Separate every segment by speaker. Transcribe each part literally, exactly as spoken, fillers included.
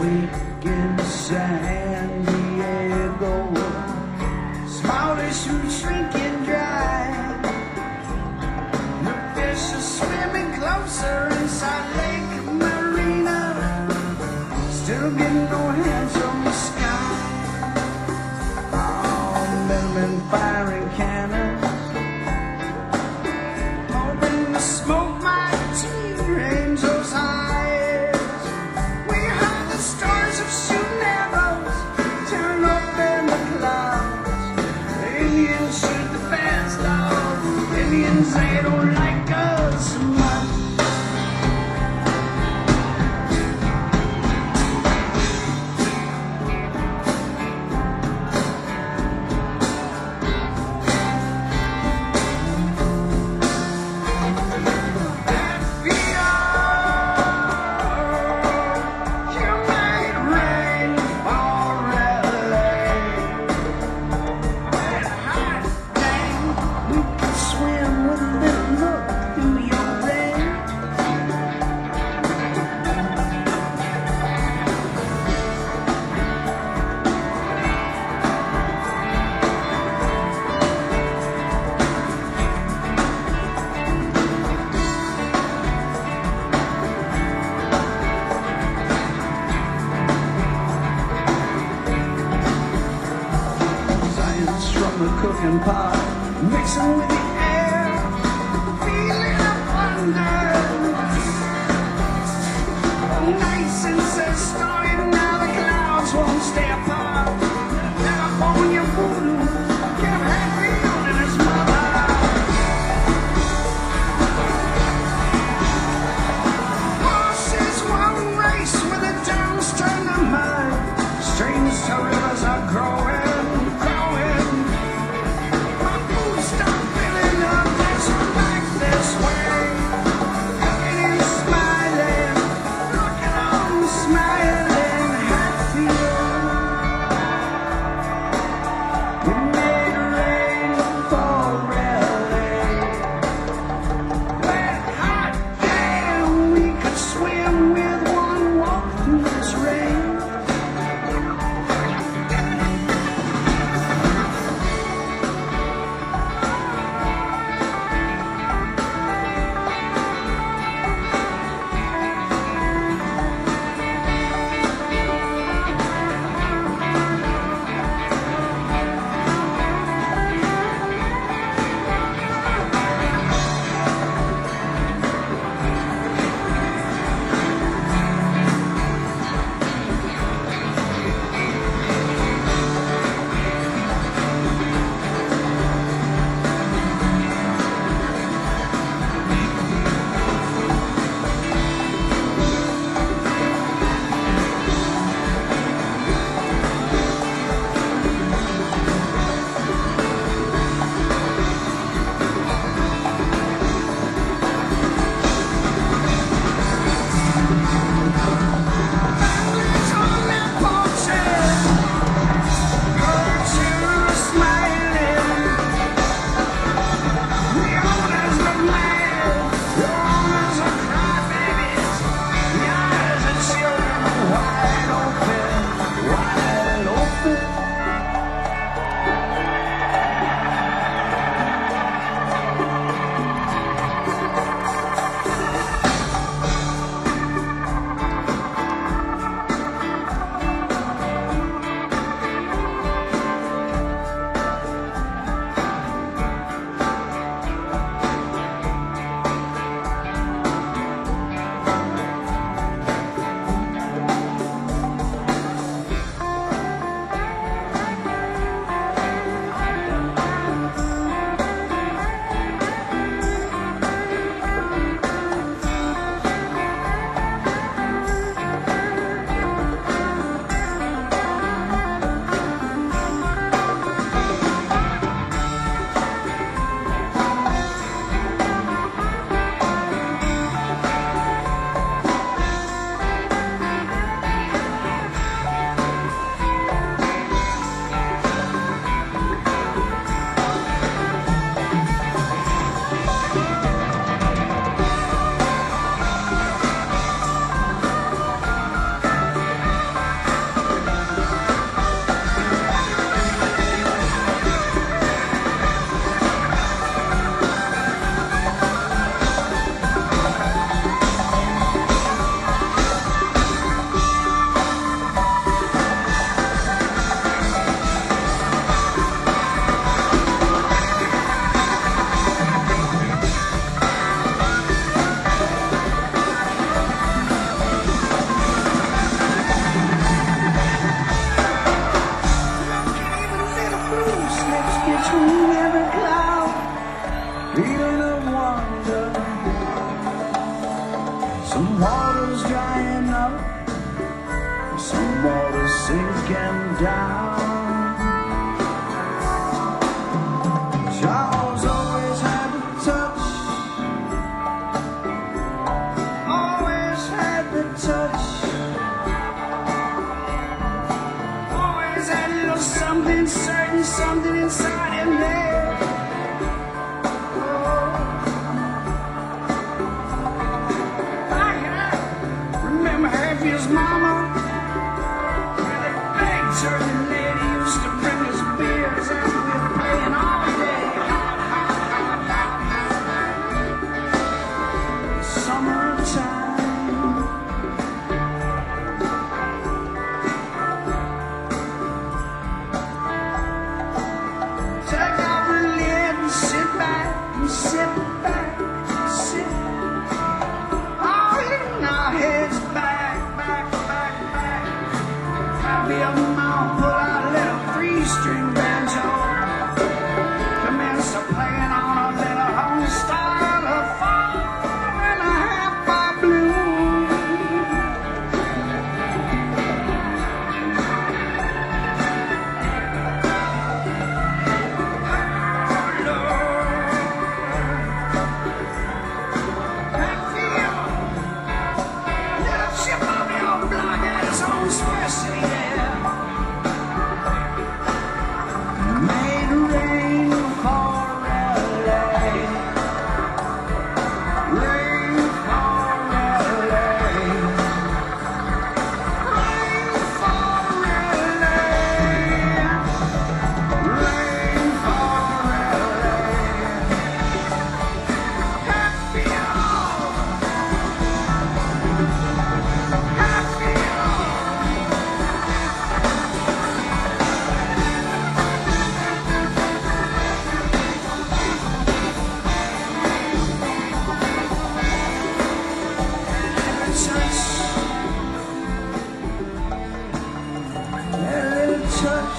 Speaker 1: Wake in San Diego, smallish and shrinking dry. The fish are swimming closer inside Lake Marina, still getting no hands from the sky. Oh, men been firing cannons, hoping the smoke might teeth angels' eyes. We heard the stories of shooting arrows, tearing up in the clouds. The Indians shoot the fast dog. Indians, they don't like us much. The cooking pot, mixing with the air, feeling of wonder. Nice ancestral, now the clouds won't stay apart. California voodoo, get him Hatfield and his mother. Horses won't race with the downs turned to mud. Streams to rivers are growing. down. Charles always had the touch, always had the touch, always had a little something certain, something inside him there. Oh, I can remember Hatfield's mama, where the big turkey lady used to bring us beers as we were playing all day. Summertime, take off the lid and sit back and sit back, sit. All in our heads back, back, back, back. Happy of them all, pull out a little three-string banjo, commence to playing on a little home style of four and a half by blue. Oh, Lord, Hatfield, little chip on the old block had its own specialty there. Made rain for L A, rain for L A, rain for L A, rain for L A. Hatfield, Hatfield. That little touch,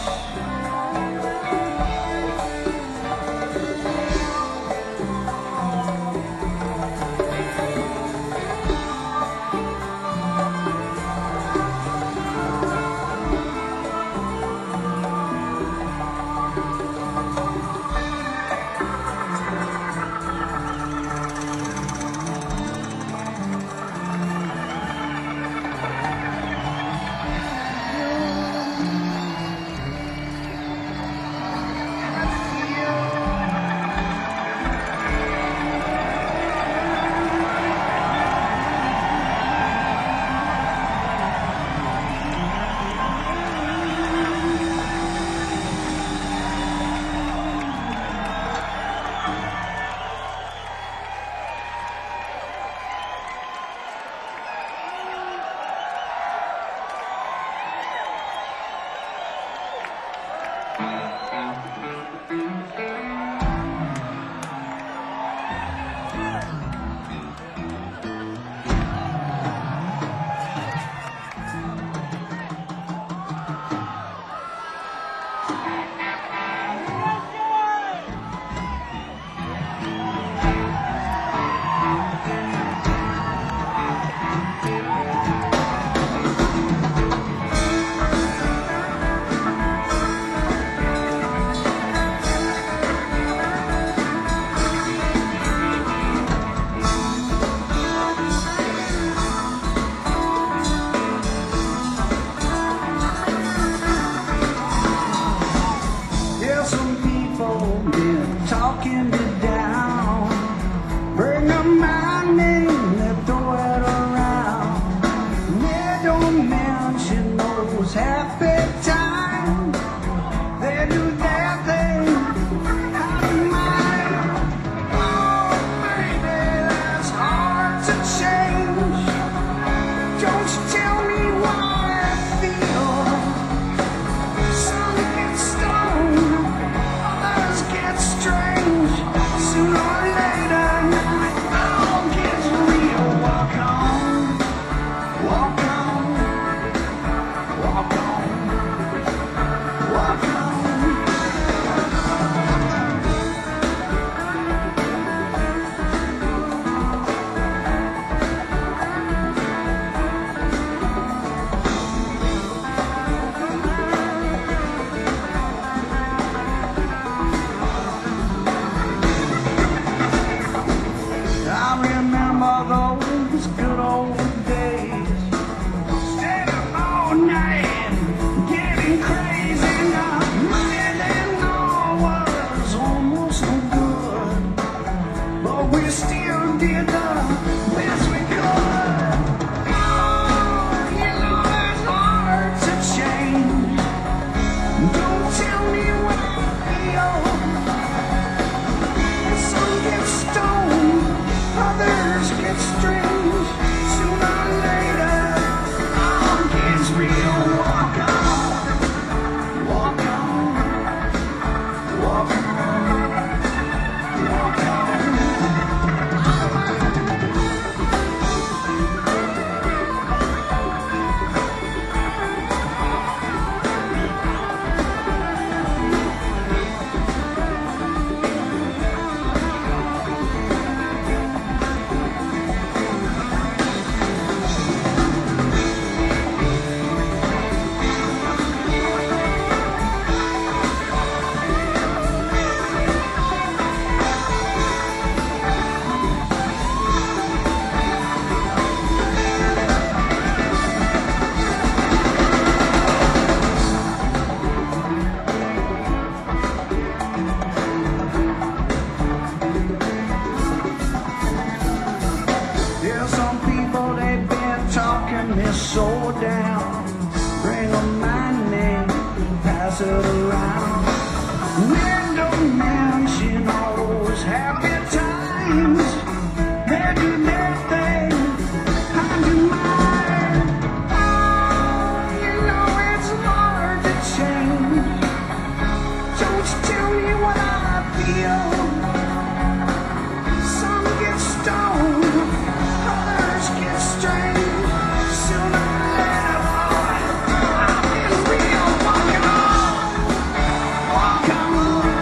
Speaker 1: yeah, some people been talking me down. Bring up my name, they throw it around. They don't mention those happy times. They do their thing out of mind. Oh, baby, that's hard to change. Don't you tell me why I feel. Some get stoned, others get strange. Sooner or later, night all gets real. Walk on, walk on, walk on. pass it around. Window mansion, always happy times. They do their thing, I do mine. Oh, you know it's hard to change. Don't you tell me what I feel. Some get stoned, others get strange. Sooner or later, boy, I'll be real walking on, walking on.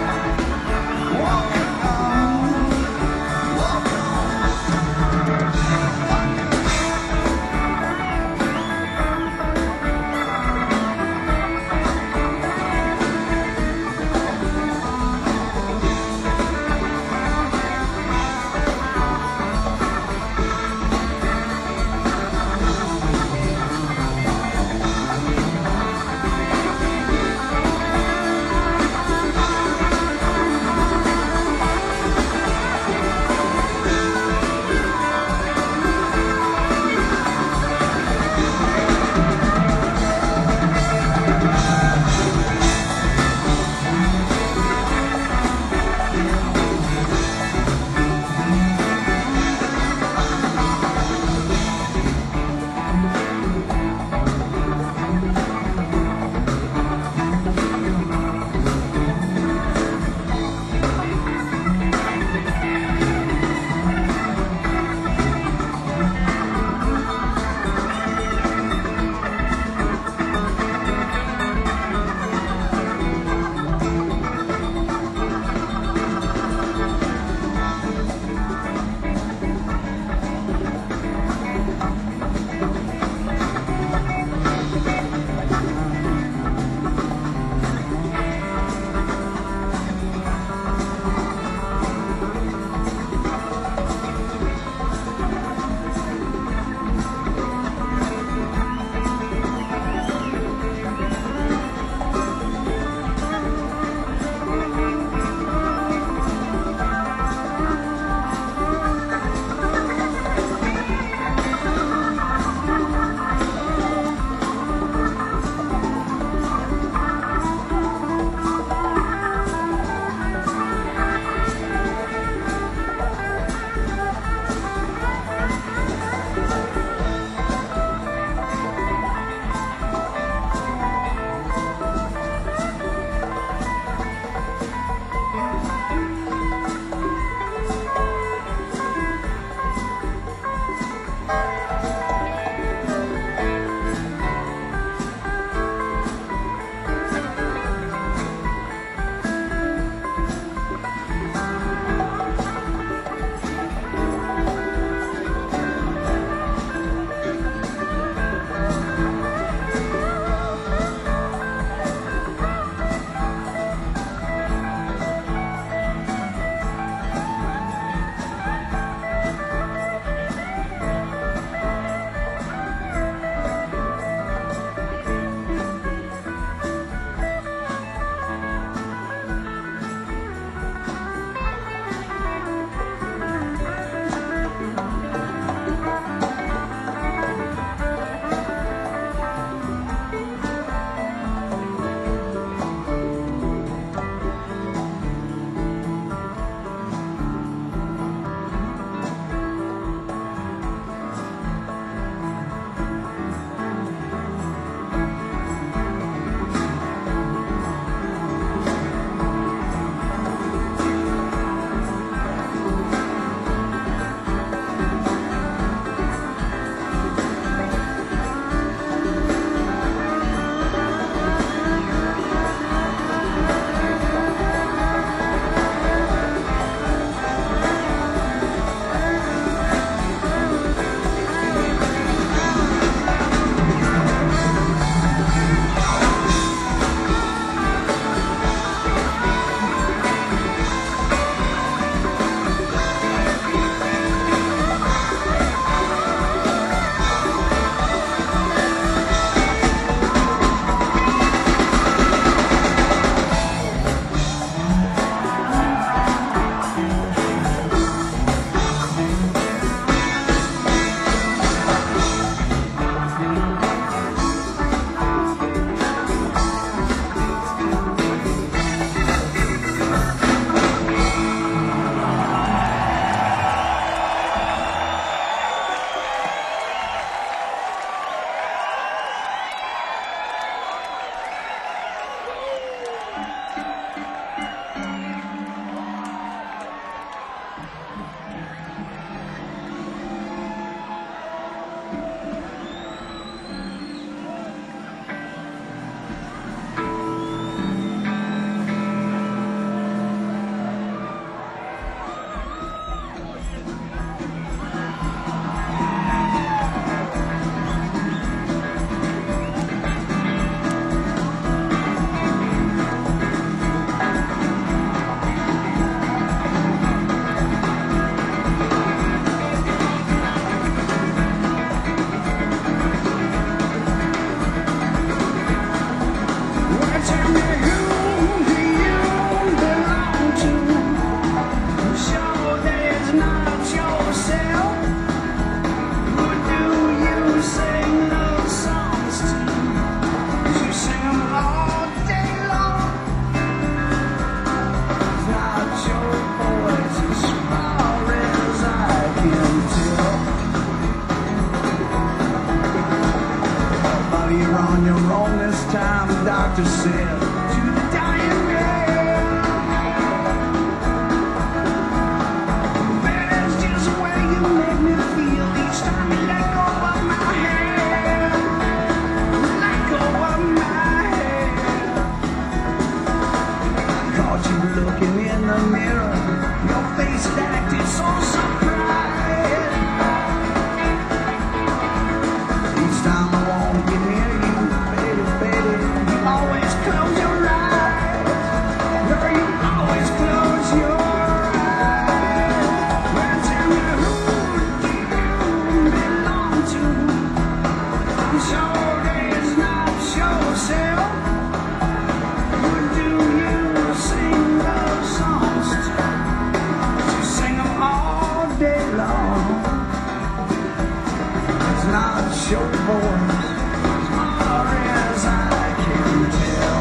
Speaker 1: me who do you belong to? Sure that it's not yourself. Who do you sing love songs to? 'Cause you sing 'em all day long. It's not your voice as far as I can tell. Buddy, you're on your own this time, the doctor said to the dying man. But it's just the way you make me feel each time you let go of my hand. Let go of my hand. Caught you looking in the mirror. Your face had acted so surprised. Each time I want to get near you, baby, baby, you always close your eyes. Girl, you always close your eyes. Well, tell me who do you belong to? I'm sure that it's not yourself. Who do you sing love songs to? You sing 'em all day long. It's not your voice as far as I can tell.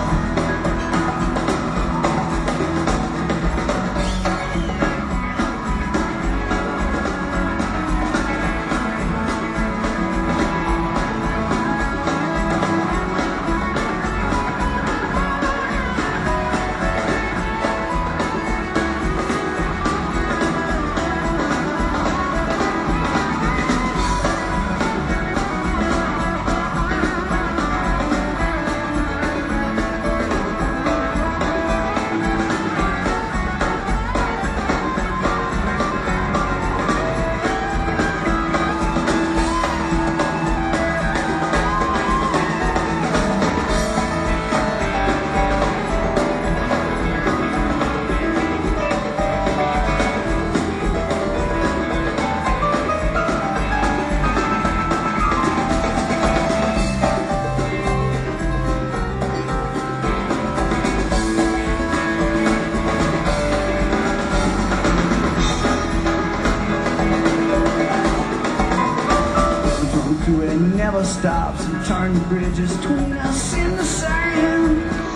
Speaker 1: It never stops and turn the bridges between us in the sand.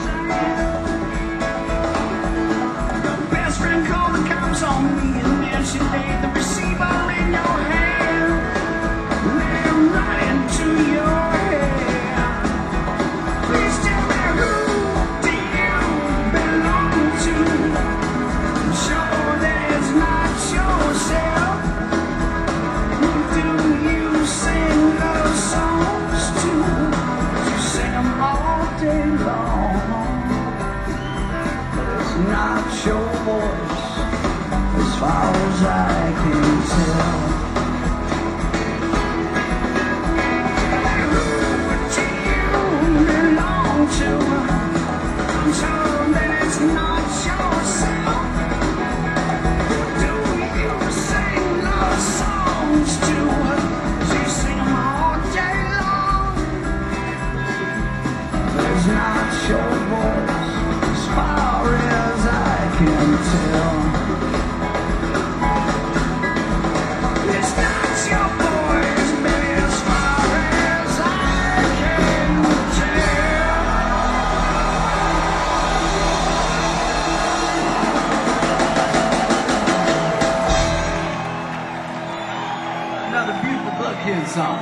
Speaker 1: Your best friend called the cops on me, and then she laid the receiver in your hand. Let him right into your head. Please tell me who do you belong to? I'm sure that it's not yourself. Who do you sing love songs to? You sing 'em all day long. But it's not your voice as far as I can tell. Who do you belong to? I'm sure that it's not yourself. Who do you sing love songs to? You sing 'em all day long. But it's not your voice as far as I can tell. It's not your voice, baby, as far as I can tell. Another beautiful Buckhead song.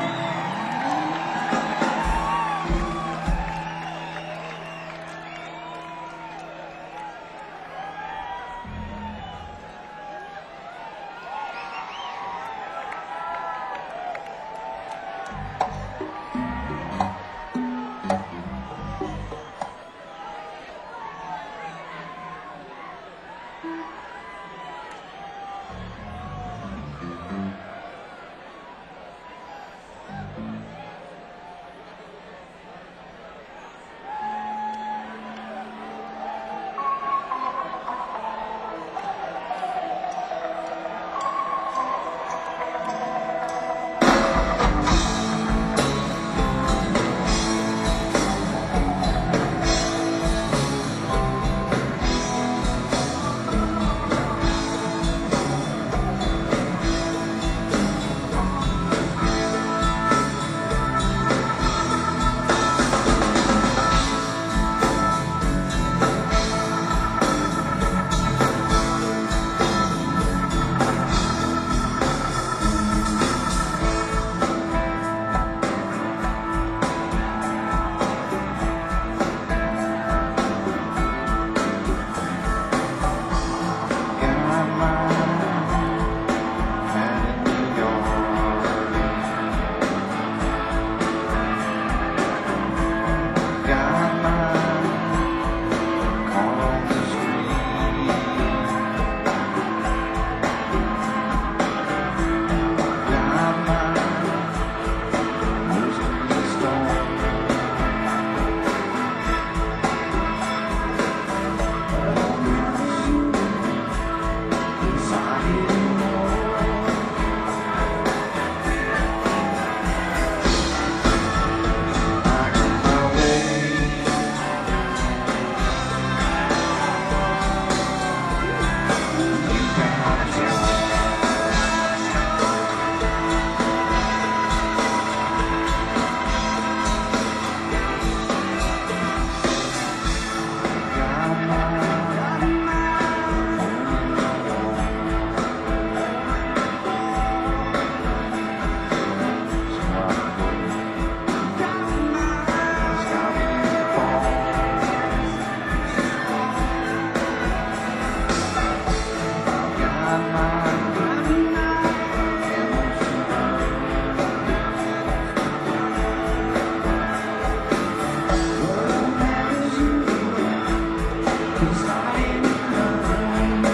Speaker 1: Starting to run.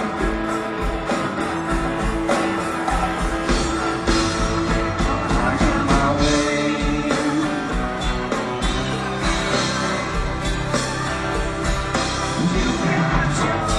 Speaker 1: I'm on my way. You got your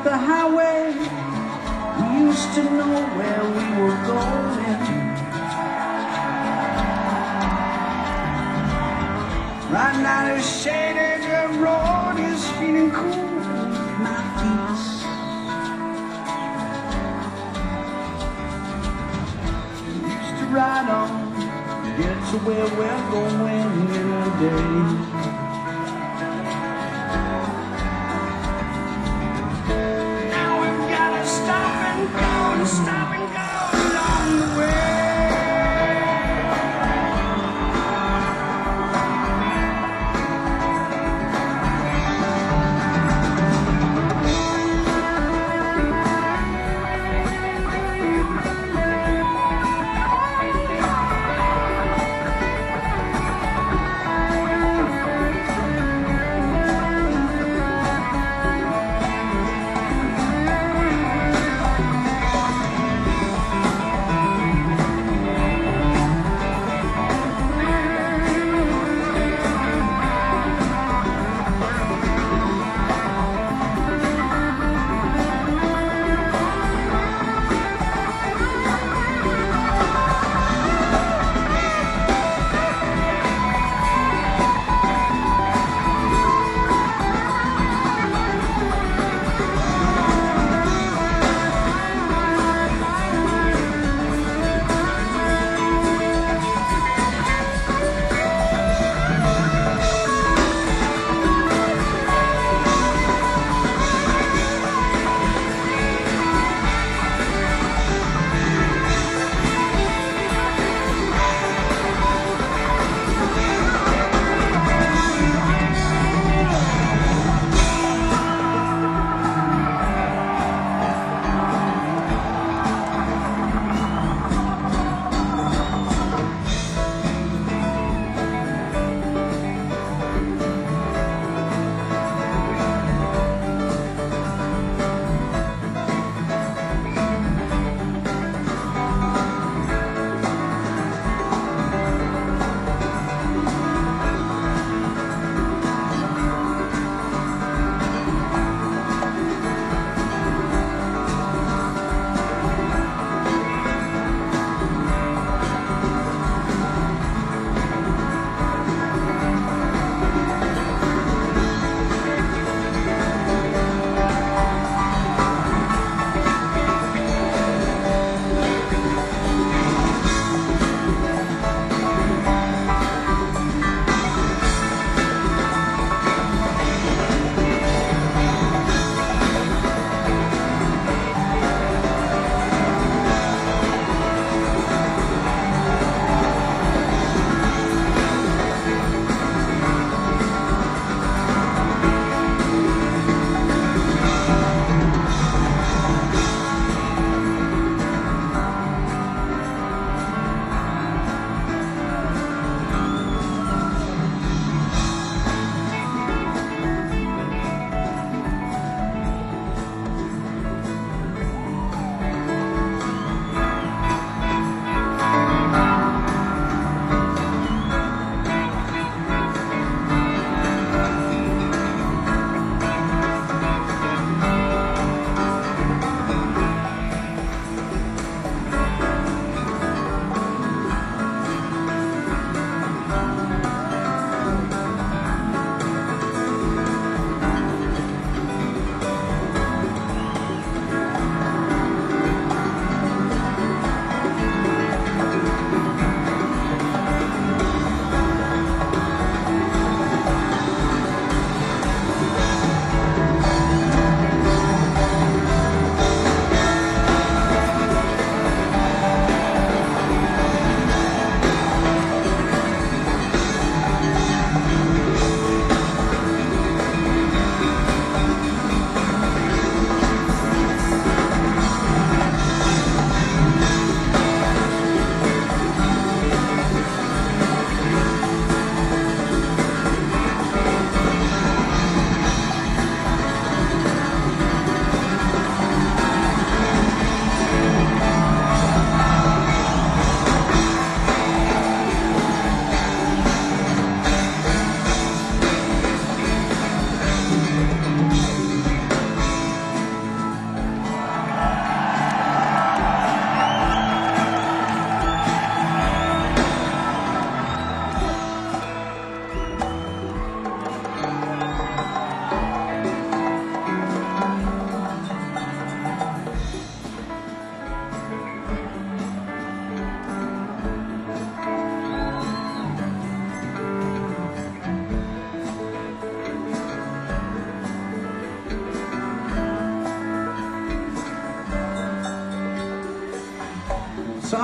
Speaker 1: like the highway. We used to know where we were going. Right now the shaded road is feeling cool at my feet. We used to ride on, get to where we're going in a day. Stop and go along the way.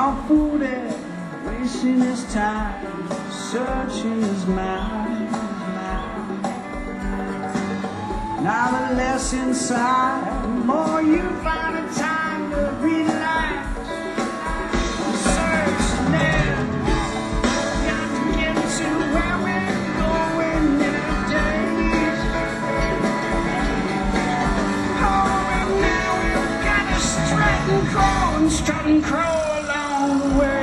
Speaker 1: off fooded, wasting his time, searching his mind. Now the less inside, the more you find a time to relax. Search now, got to get to where we're going in a days. Oh, and now we've got to strut and crawl and strut and crawl along the way.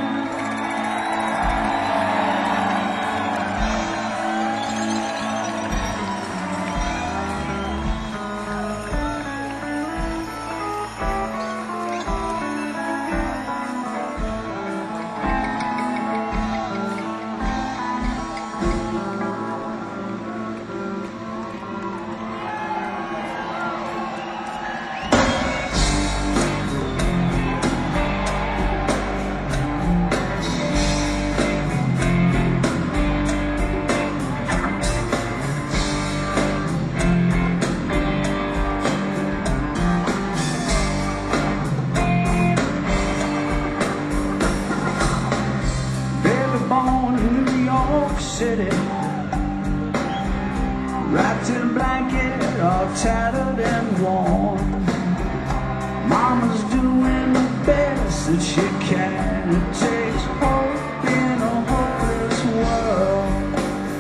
Speaker 1: City, wrapped in a blanket, all tattered and worn. Mama's doing the best that she can. It takes hope in a hopeless world.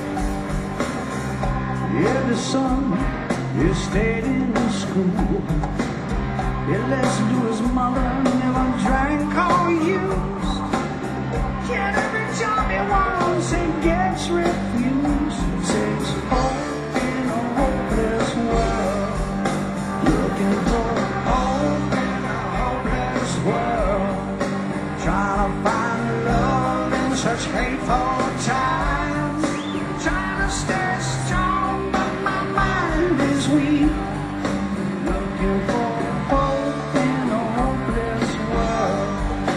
Speaker 1: Yeah, the son, he stayed in school. He listened to his mother, never drank or used. Get every job he wants, he gets refused. It takes hope in a hopeless world. Looking for hope in a hopeless world. Trying to find love in such hateful times. Trying to stay strong, but my mind is weak. Looking for hope in a hopeless world.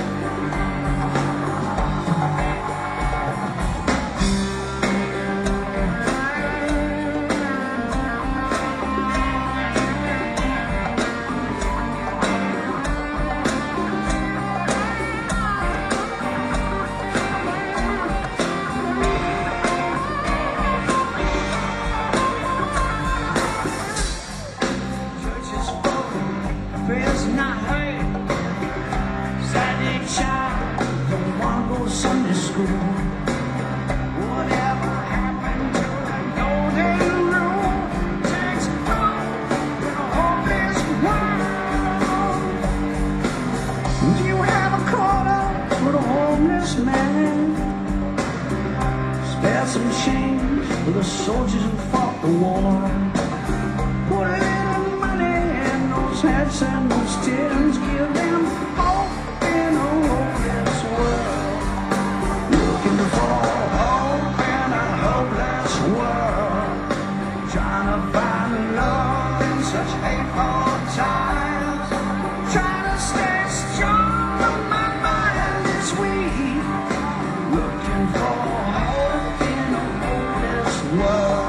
Speaker 1: Feels not hurt. Saturday child, don't want to go to Sunday school. Whatever happened to the golden rule? Takes hope in a hopeless world. Do you have a quarter for the homeless man? Spare some change for the soldiers who fought the war. Put a little money in those hats and those tins. Give them hope in a hopeless world. Looking for hope in a hopeless world. Trying to find love in such hateful times. Trying to stay strong, but my mind is weak. Looking for hope in a hopeless world.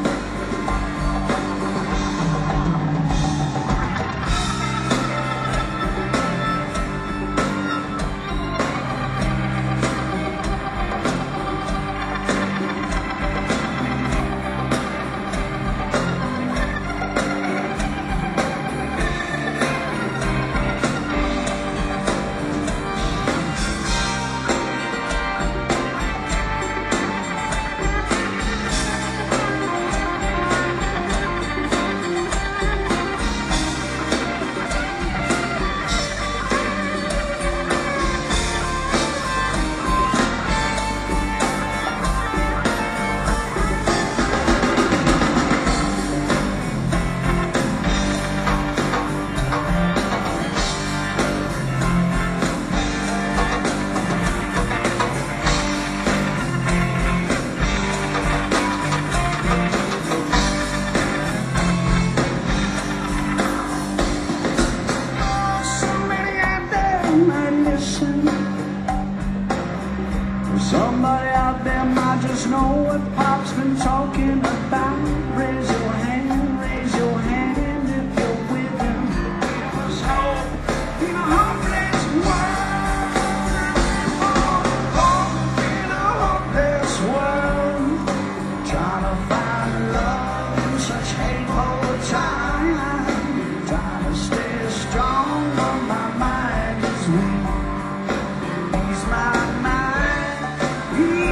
Speaker 1: Somebody out there might just know what Pop's been talking about. Raise your hand, raise your hand if you're with him. There's hope in a hopeless world.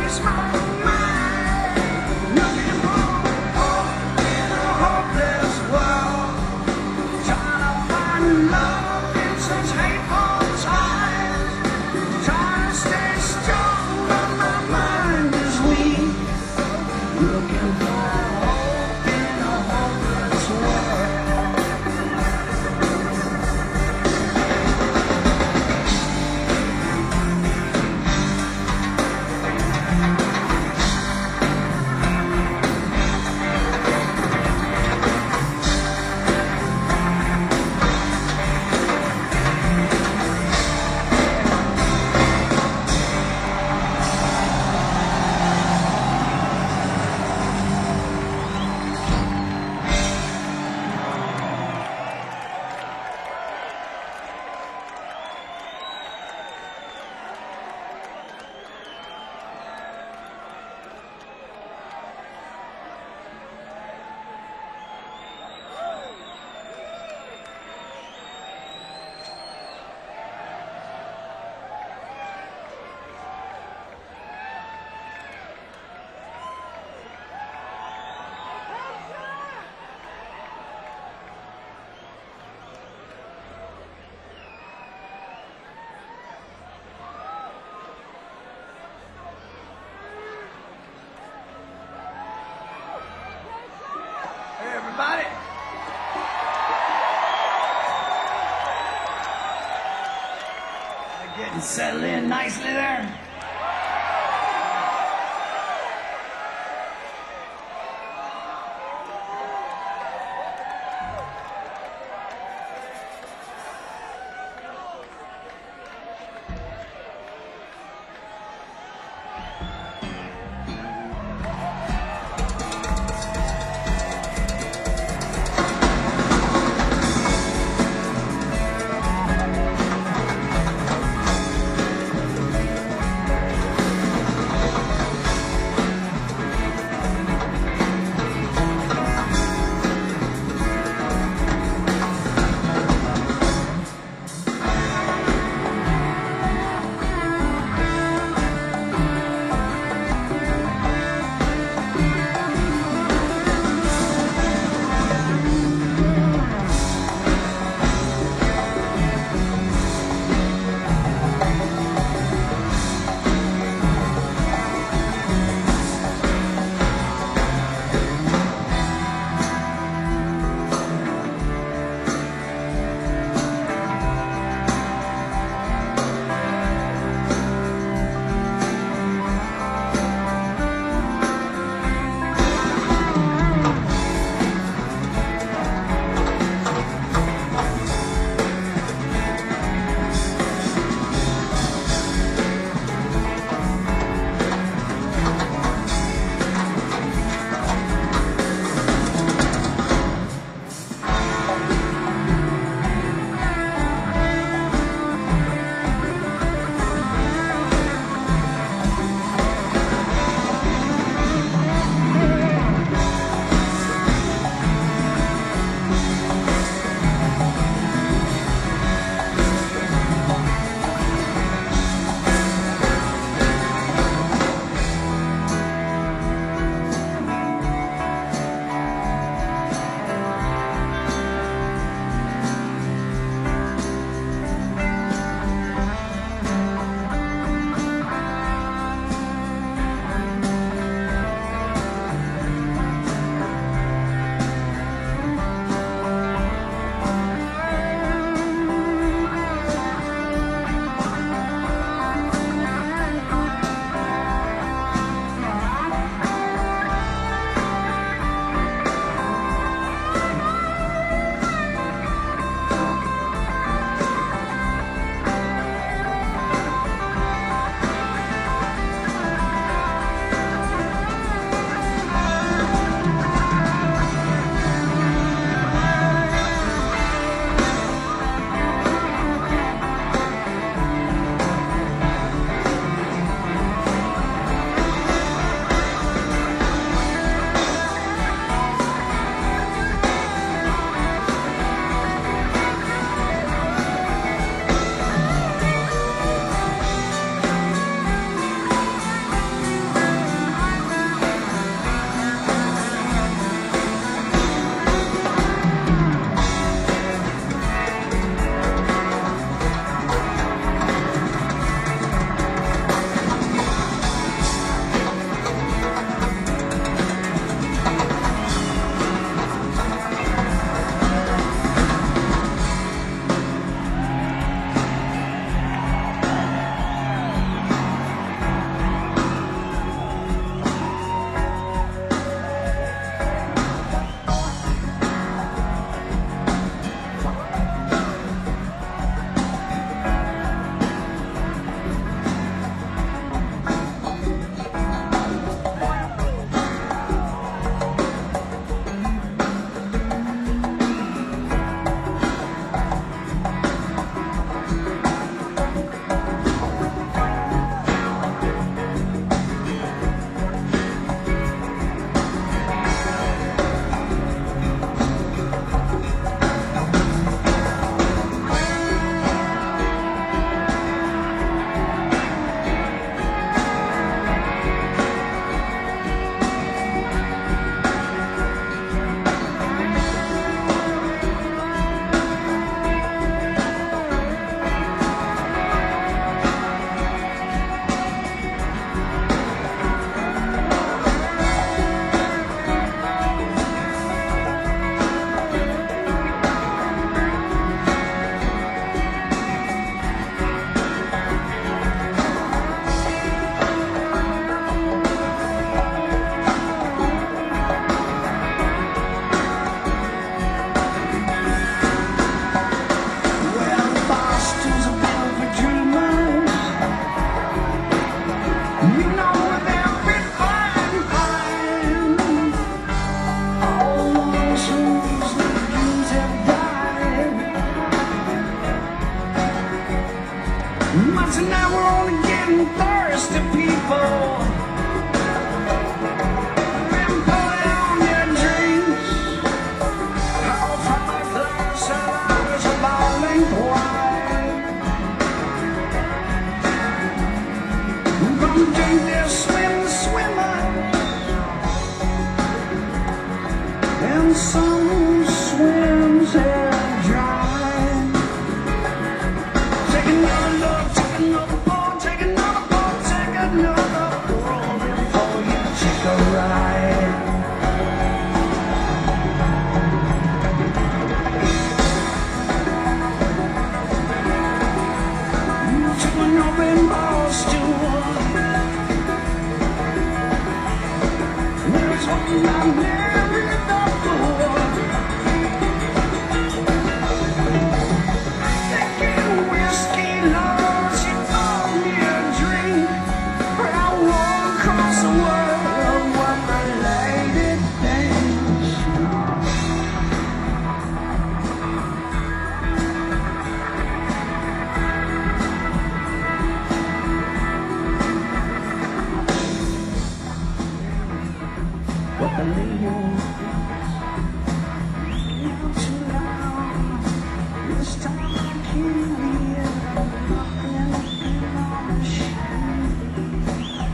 Speaker 1: lose my mind. Looking for hope in a hopeless world. Trying to find love in such hateful times. Trying to stay strong, but my mind is weak. Looking for hope in a hopeless world. Hey, everybody. They're getting settled in nicely there. when I married the fool. Thinking whiskey, Lord, she bought me a drink. But I walk across the world what the lady thinks. What the lady thinks. Too loud. This time I can't hear nothing on the shade.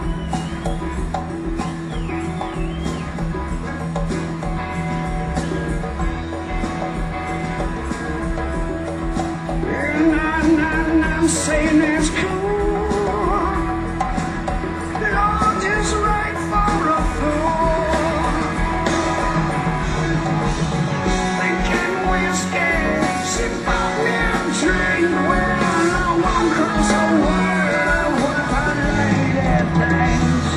Speaker 1: And I, I'm saying it's cool. They're all just right for a fool. Thinking whiskey, she bought me a drink. Well, I won't cross a word of what my lady thinks.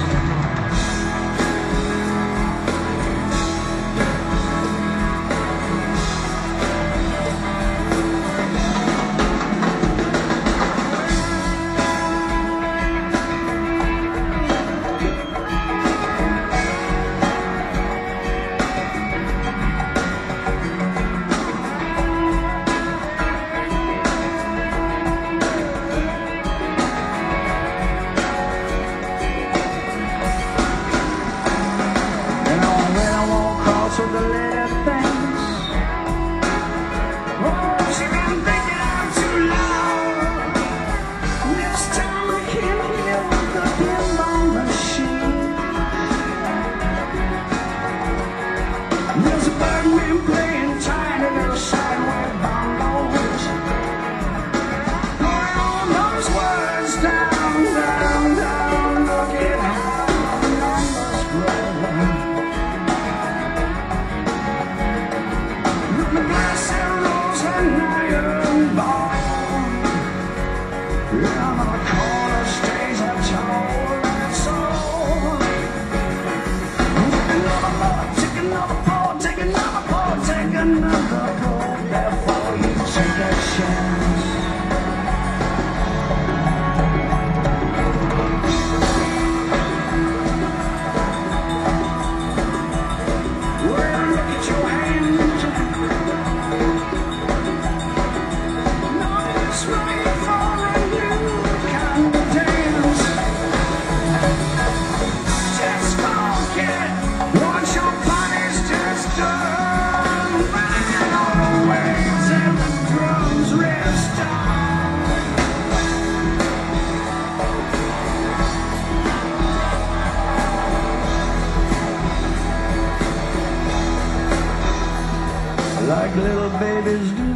Speaker 1: And on when I won't cross with the lady thinks. Oh, she been thinking I'm too loud. This time I can't hear the pinball machine. There's a birdman playing tiny little sideway bongos. Pouring all those words down, down, down. Look at how the numbers roll. The glass that rolls an iron ball. Yeah, the corner stays a tall and soul. Take another pull, take another pull, take another pull before you take a chance. Well, look at your hands. No, it's ready for a new kind of dance. Just forget once your body's just done. Bang all the waves and the drums rest on. Like little babies do.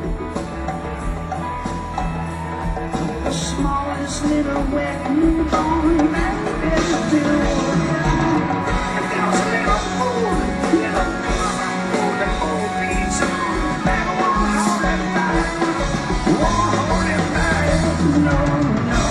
Speaker 1: The smallest little wet newborn babies do. If there was a little fool, little fool that old beats on, back won't hold it back, won't hold it back, no, no.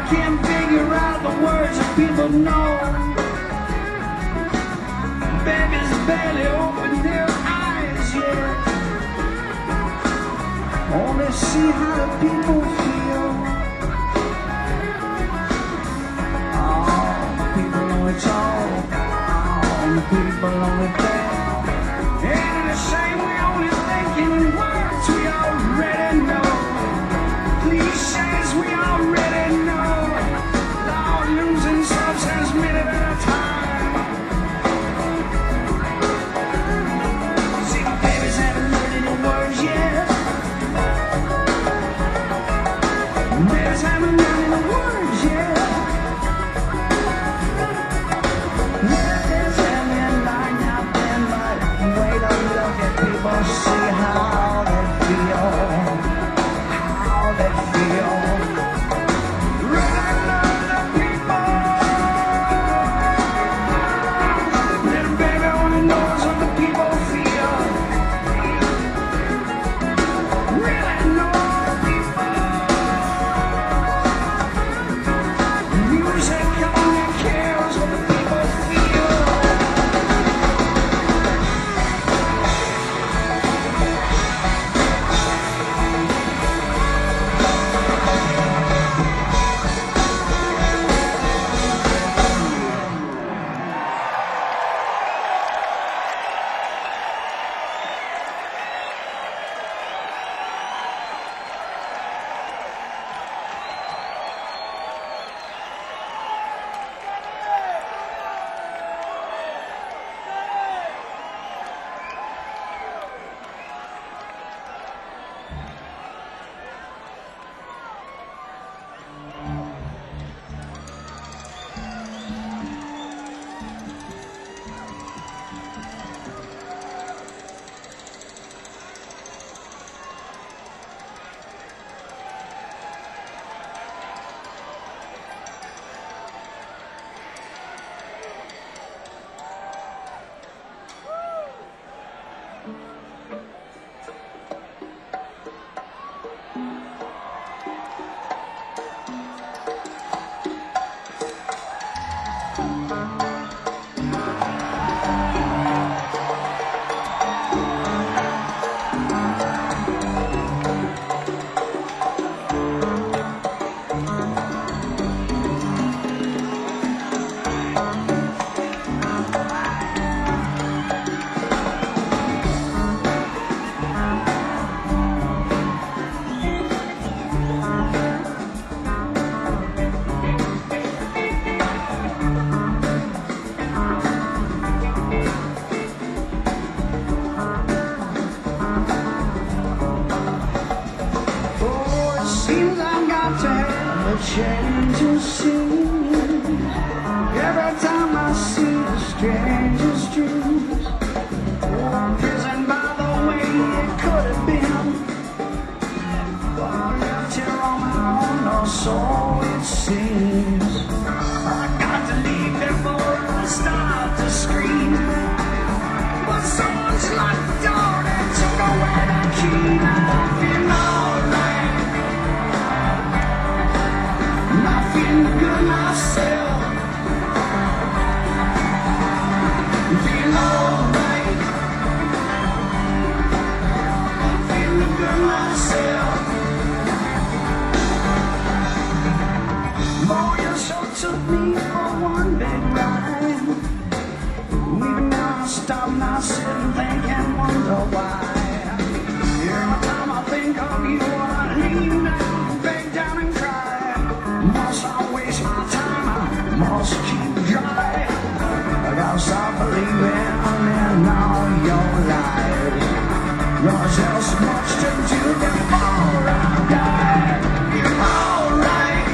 Speaker 1: can't figure out the words that people know. Babies barely open their eyes yet. Only see how the people feel. All the people only talk, all the people only think. Ain't the same, we only think in words we already know. Cliches we already know. Lord, losing substance minute at a time. See, my babies haven't learned any words yet. Babies haven't learned any words yet. Babies haven't learned nothing but way to look at people, see how they feel, how they feel. Really love the people. Little baby only knows what the people feel. Really know the people. Music only cares what the people feel. Oh, it seems I've got to have a change of scene. Every time I see the strangest dreams. Oh, imprisoned by the way it could have been. Oh, left here on my own, or so it seems. I got to leave before I start to scream. But someone's locked the door and took away the key. I feel alright. I feel good myself. Feel alright. I feel good myself. Oh, you so took me for one big ride. Even now I stop and I sit and think and wonder why. Every time I think of you, I lean down, beg down and cry. Must I waste my time? I must keep dry. I gotta stop believing in all your lies. Cause there's so much to do before I die. You're alright.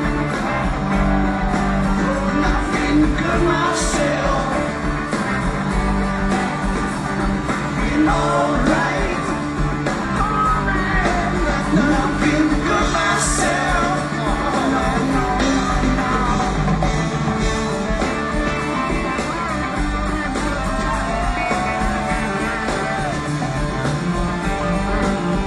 Speaker 1: Nothing good myself. You're alright. Alright. Nothing good myself. No, no, no, no.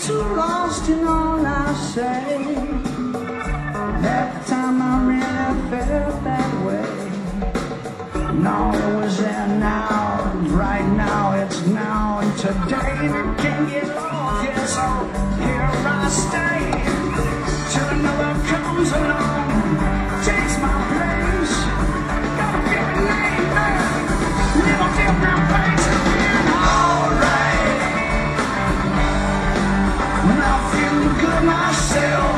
Speaker 1: too lost in all I say. At the time I really felt that way. No, it was then, now, right now, it's now and today. Can't get lost, yeah, so here I stay. Till another comes along, takes my place. Got a different name, man, live a different place. And alright, when I feel good myself.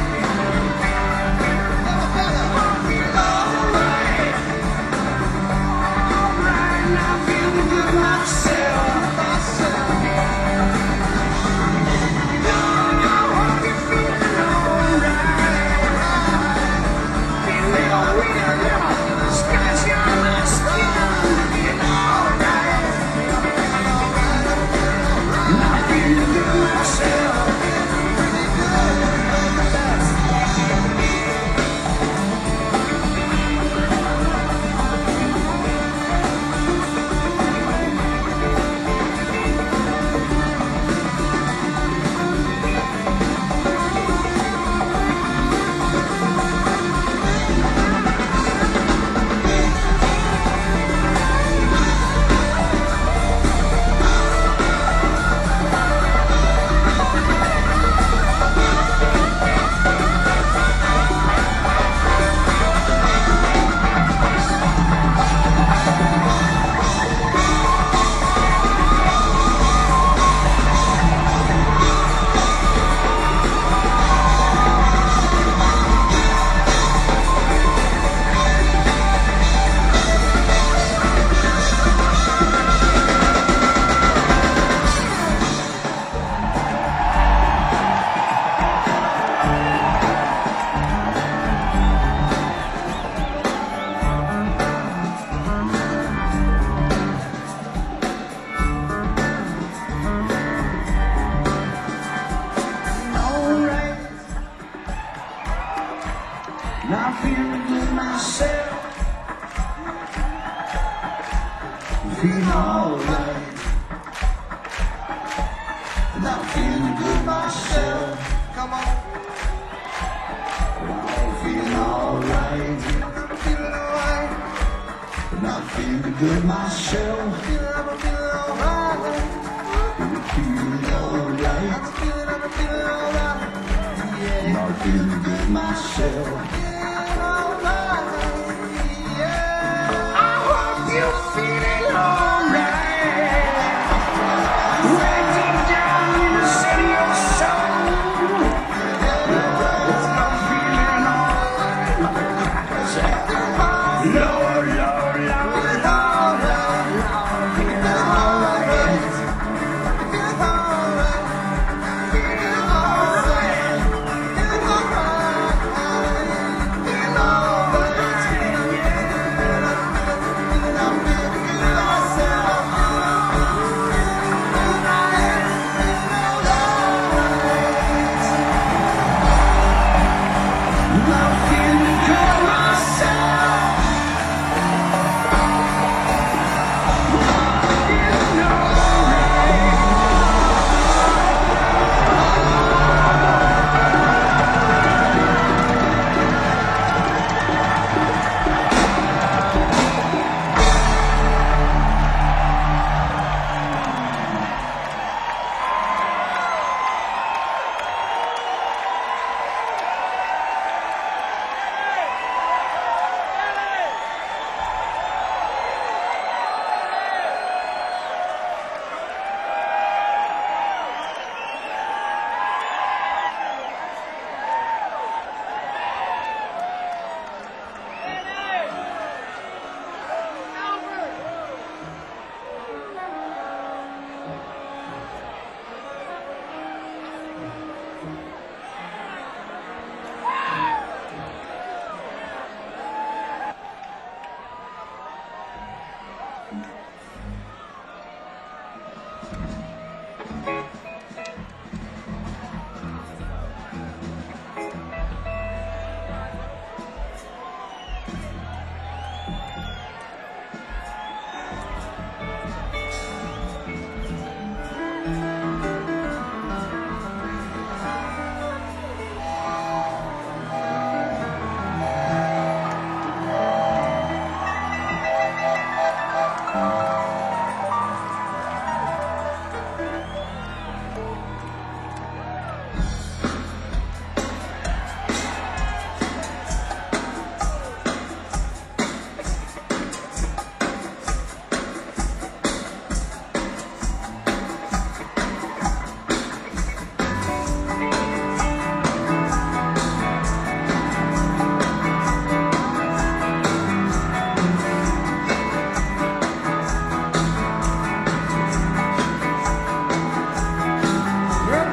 Speaker 1: Not feeling good myself, feeling alright. Not feeling good myself, come on. I'm feeling alright, feeling alright. Not feeling good myself, I'm feeling alright. Feeling alright, I'm feeling, I'm feeling alright. Yeah. Not feeling good myself.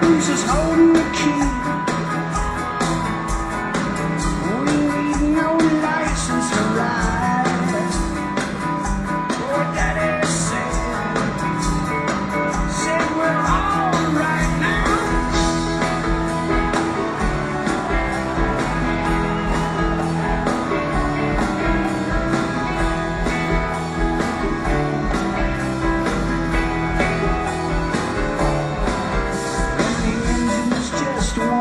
Speaker 1: who's just holding the key. We need no license to ride. Oh, Daddy said, said we're all right now. And the engine's just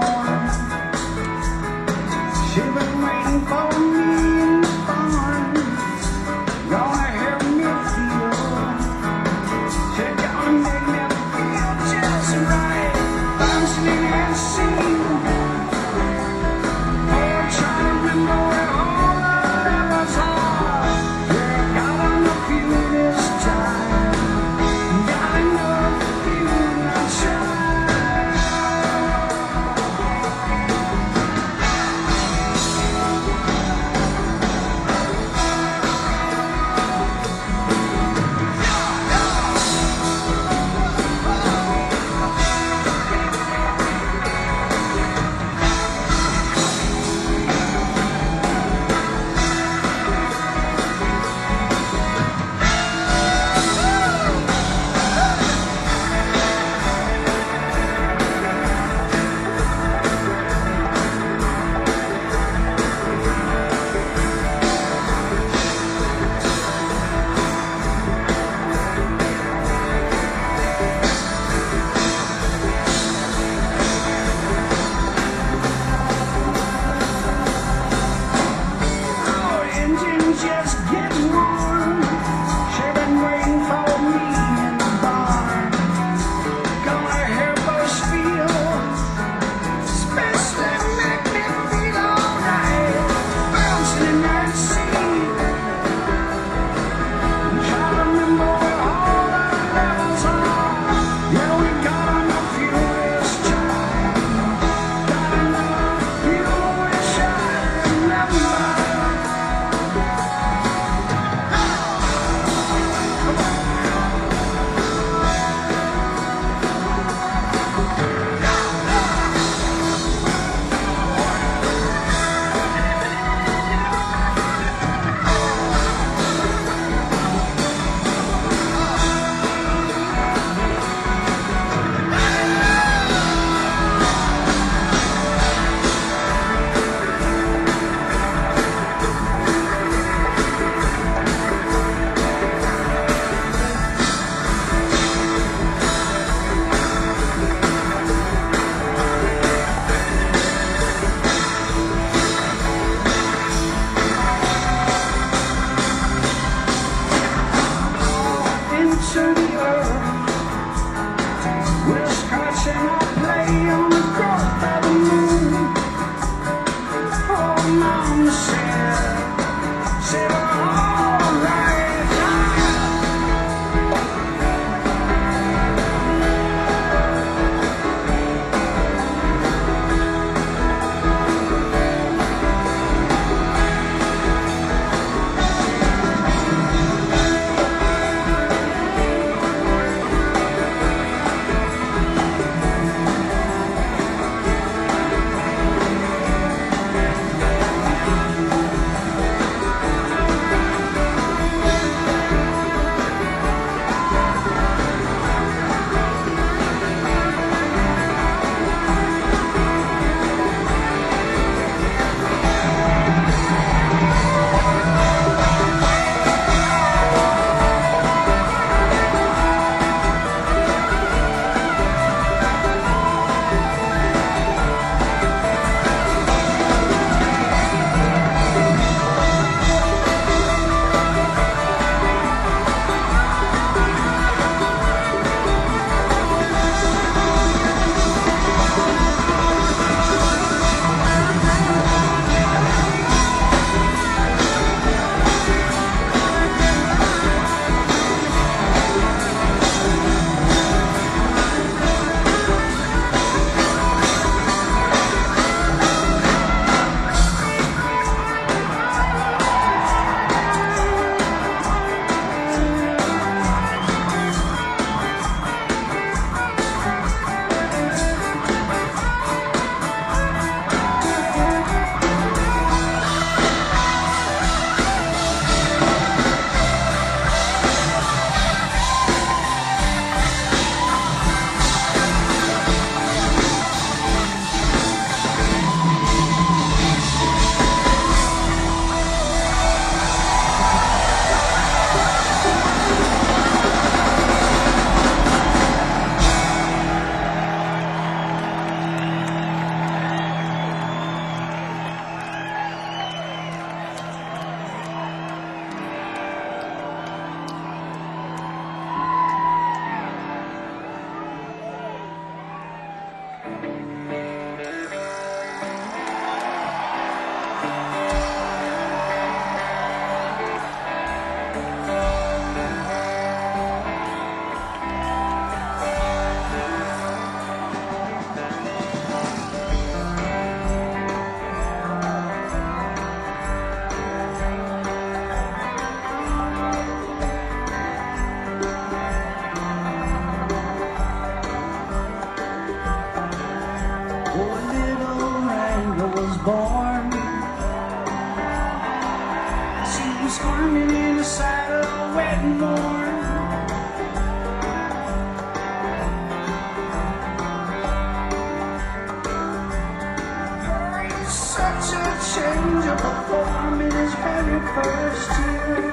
Speaker 1: first year.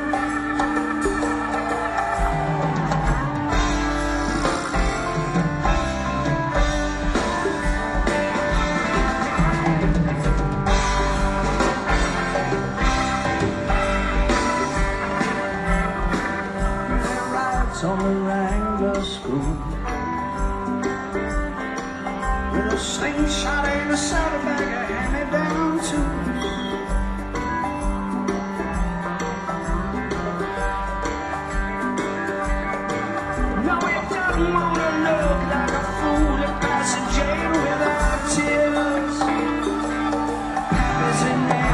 Speaker 1: On the Wrangler school with a slingshot and a saddlebag of hand-me-down tools. No, it doesn't want to look like a fool that passes jail without tears. Happy's in there.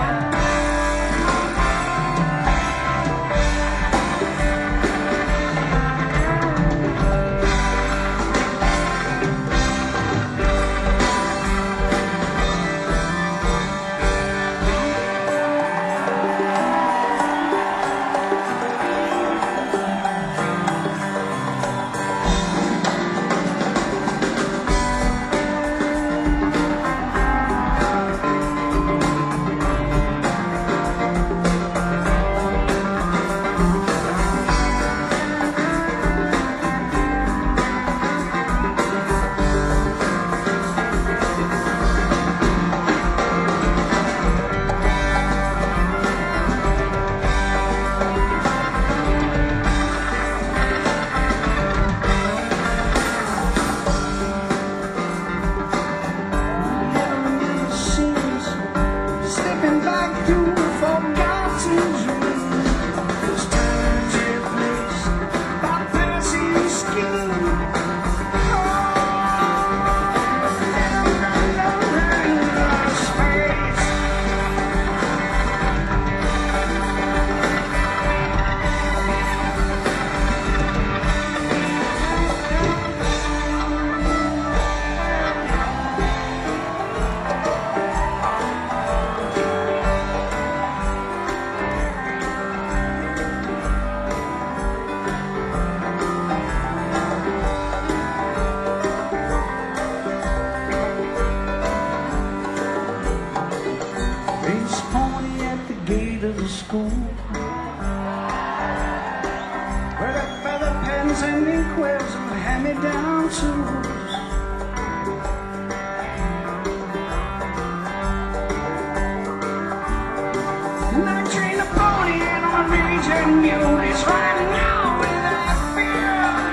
Speaker 1: School where the feather pens and inkwells and hand-me-down tools. And I train a pony and I'm raging mule. It's riding now without fear.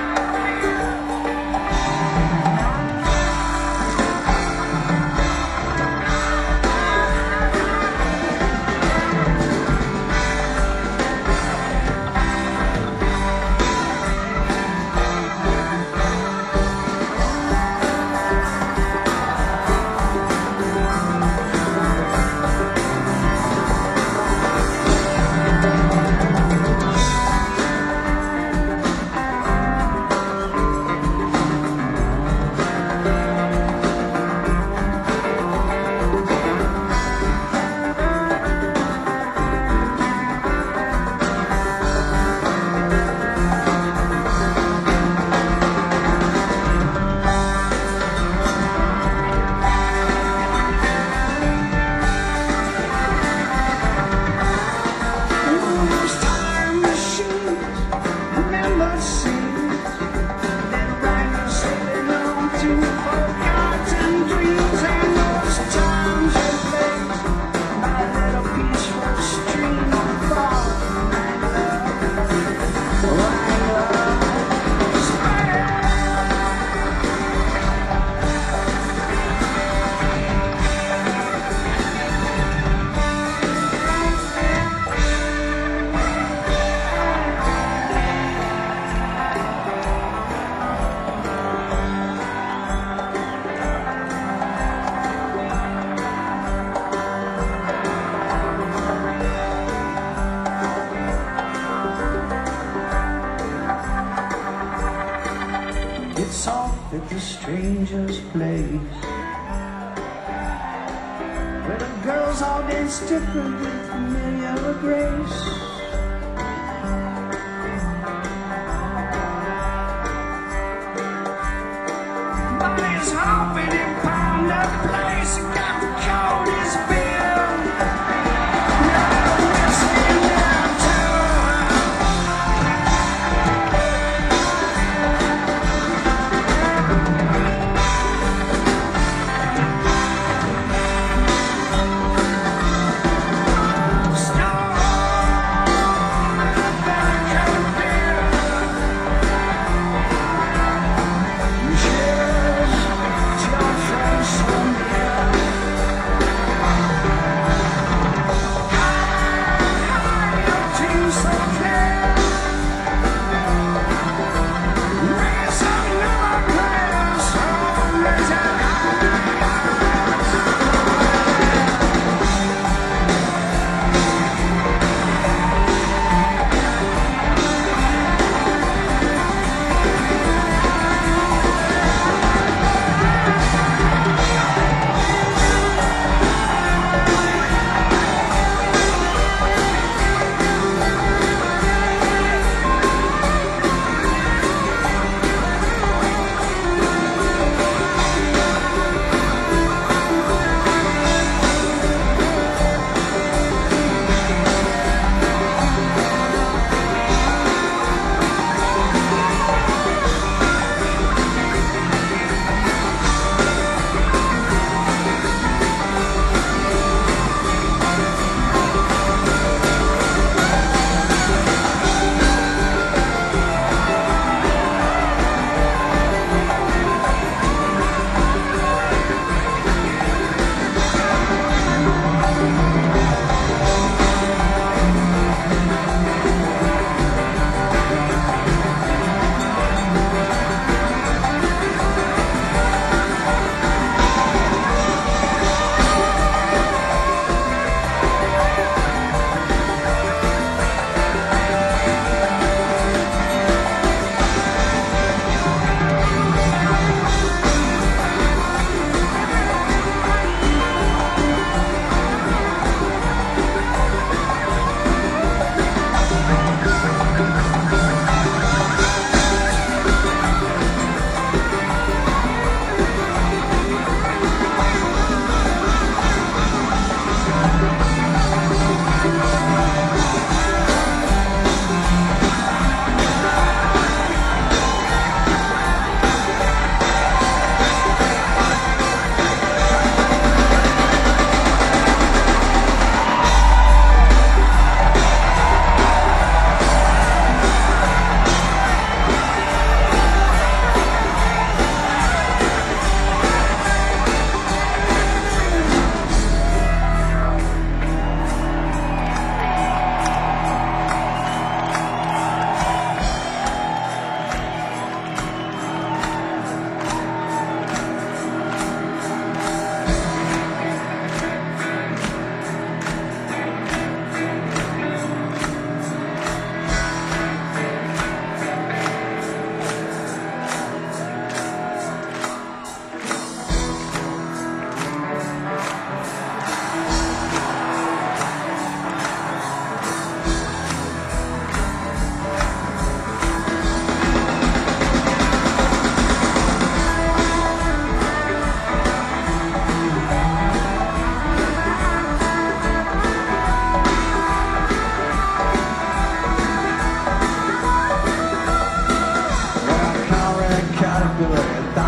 Speaker 1: It's off at the stranger's place, where the girls all dance different with familiar grace. Body's hopping and pound that place, got the cold as beer. No whiskey.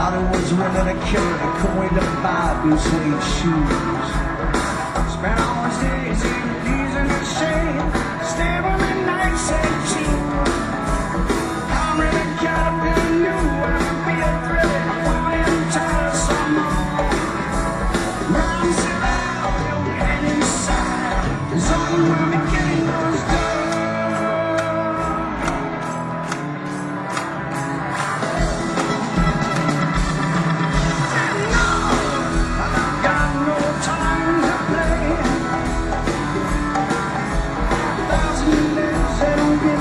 Speaker 1: Thought it was really the killer that couldn't wait to buy blue suede shoes. Spent all his days in these in the shade, staring at nights at two. I'm really caught up in you, I could be a thrill, I want him to tell us some more. Run so loud, you'll get inside, there's only one beginning those doors. They don't get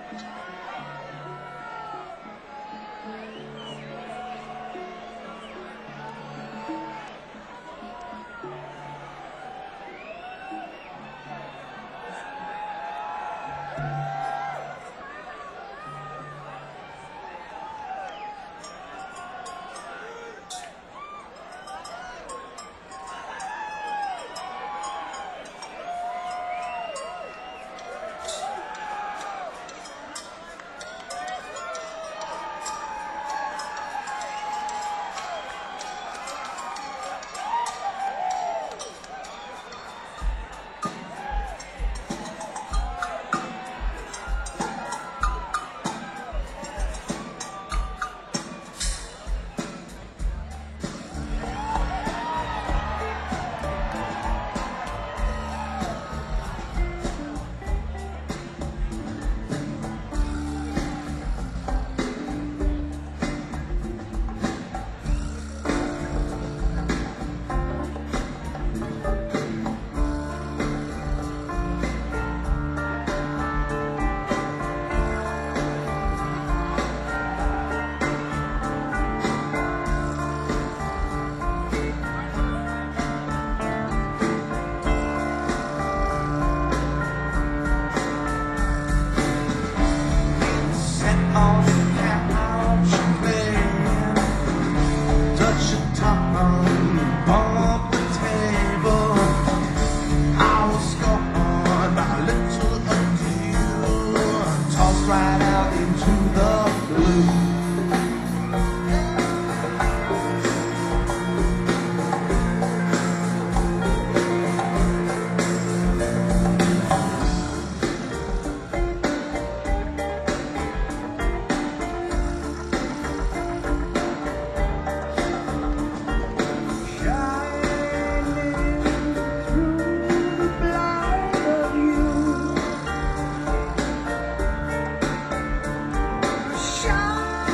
Speaker 1: Shine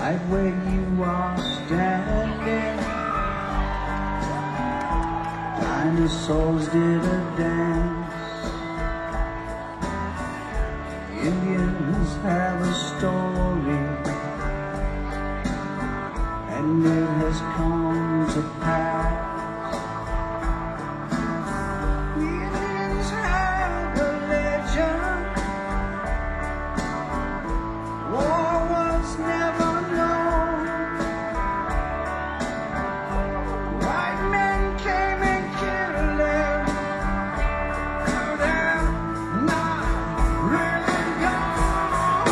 Speaker 1: right where you are standing. Dinosaurs did a dance. Indians have a story, and it has come to pass. The Indians have a legend. War was never known. White men came and killed them. Now they're not really gone.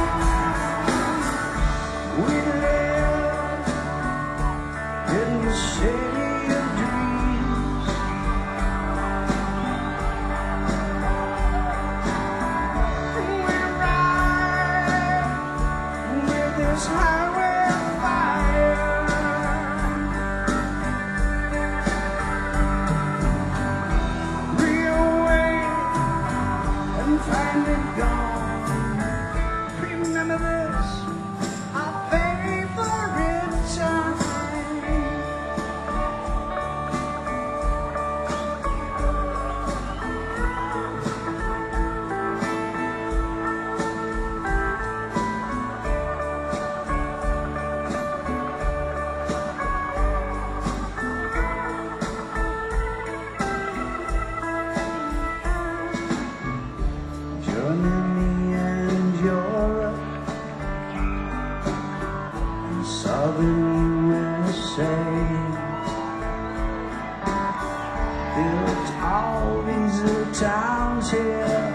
Speaker 1: We live in the city of dreams. We ride with this highway of fire. Reawake and find it gone. Remember this, our favorite time. Germany and Europe and southern U S A built all these little towns here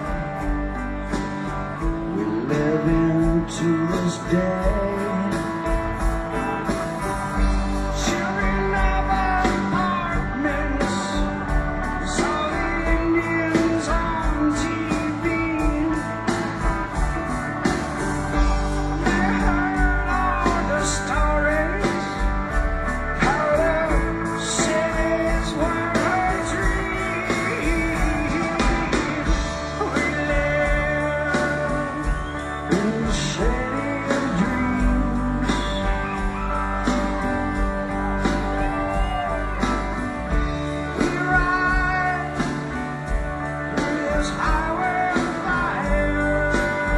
Speaker 1: we live in to this day. Children of apartments saw the Indians on T V. They heard all the stories, how the cities were a dream. We live in the city of dreams. We ride through this highway of fire.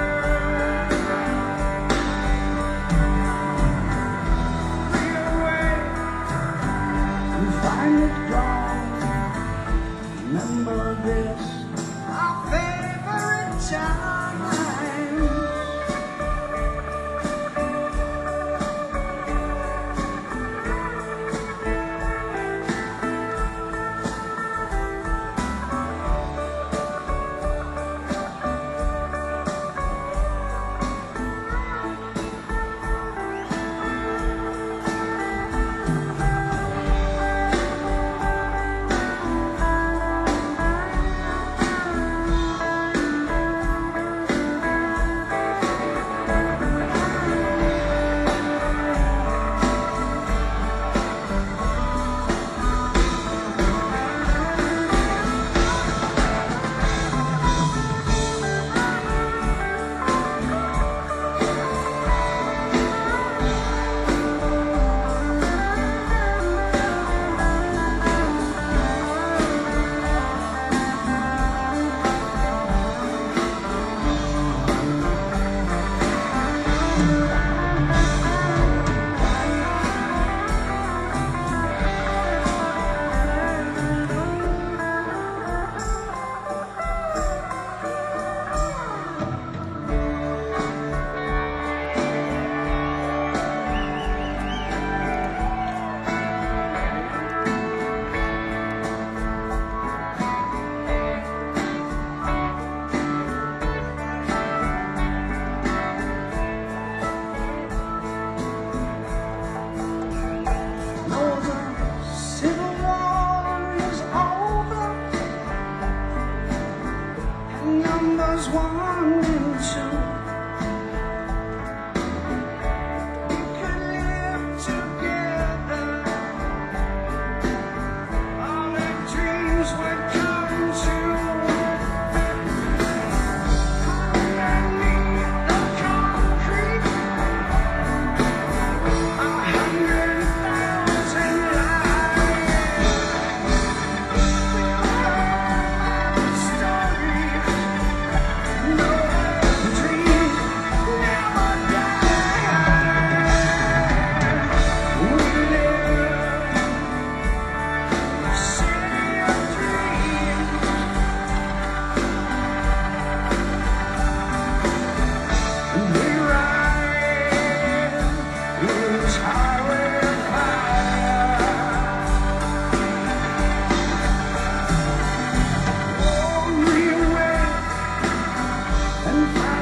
Speaker 1: Reawake, we find it gone. Remember this, our favorite time.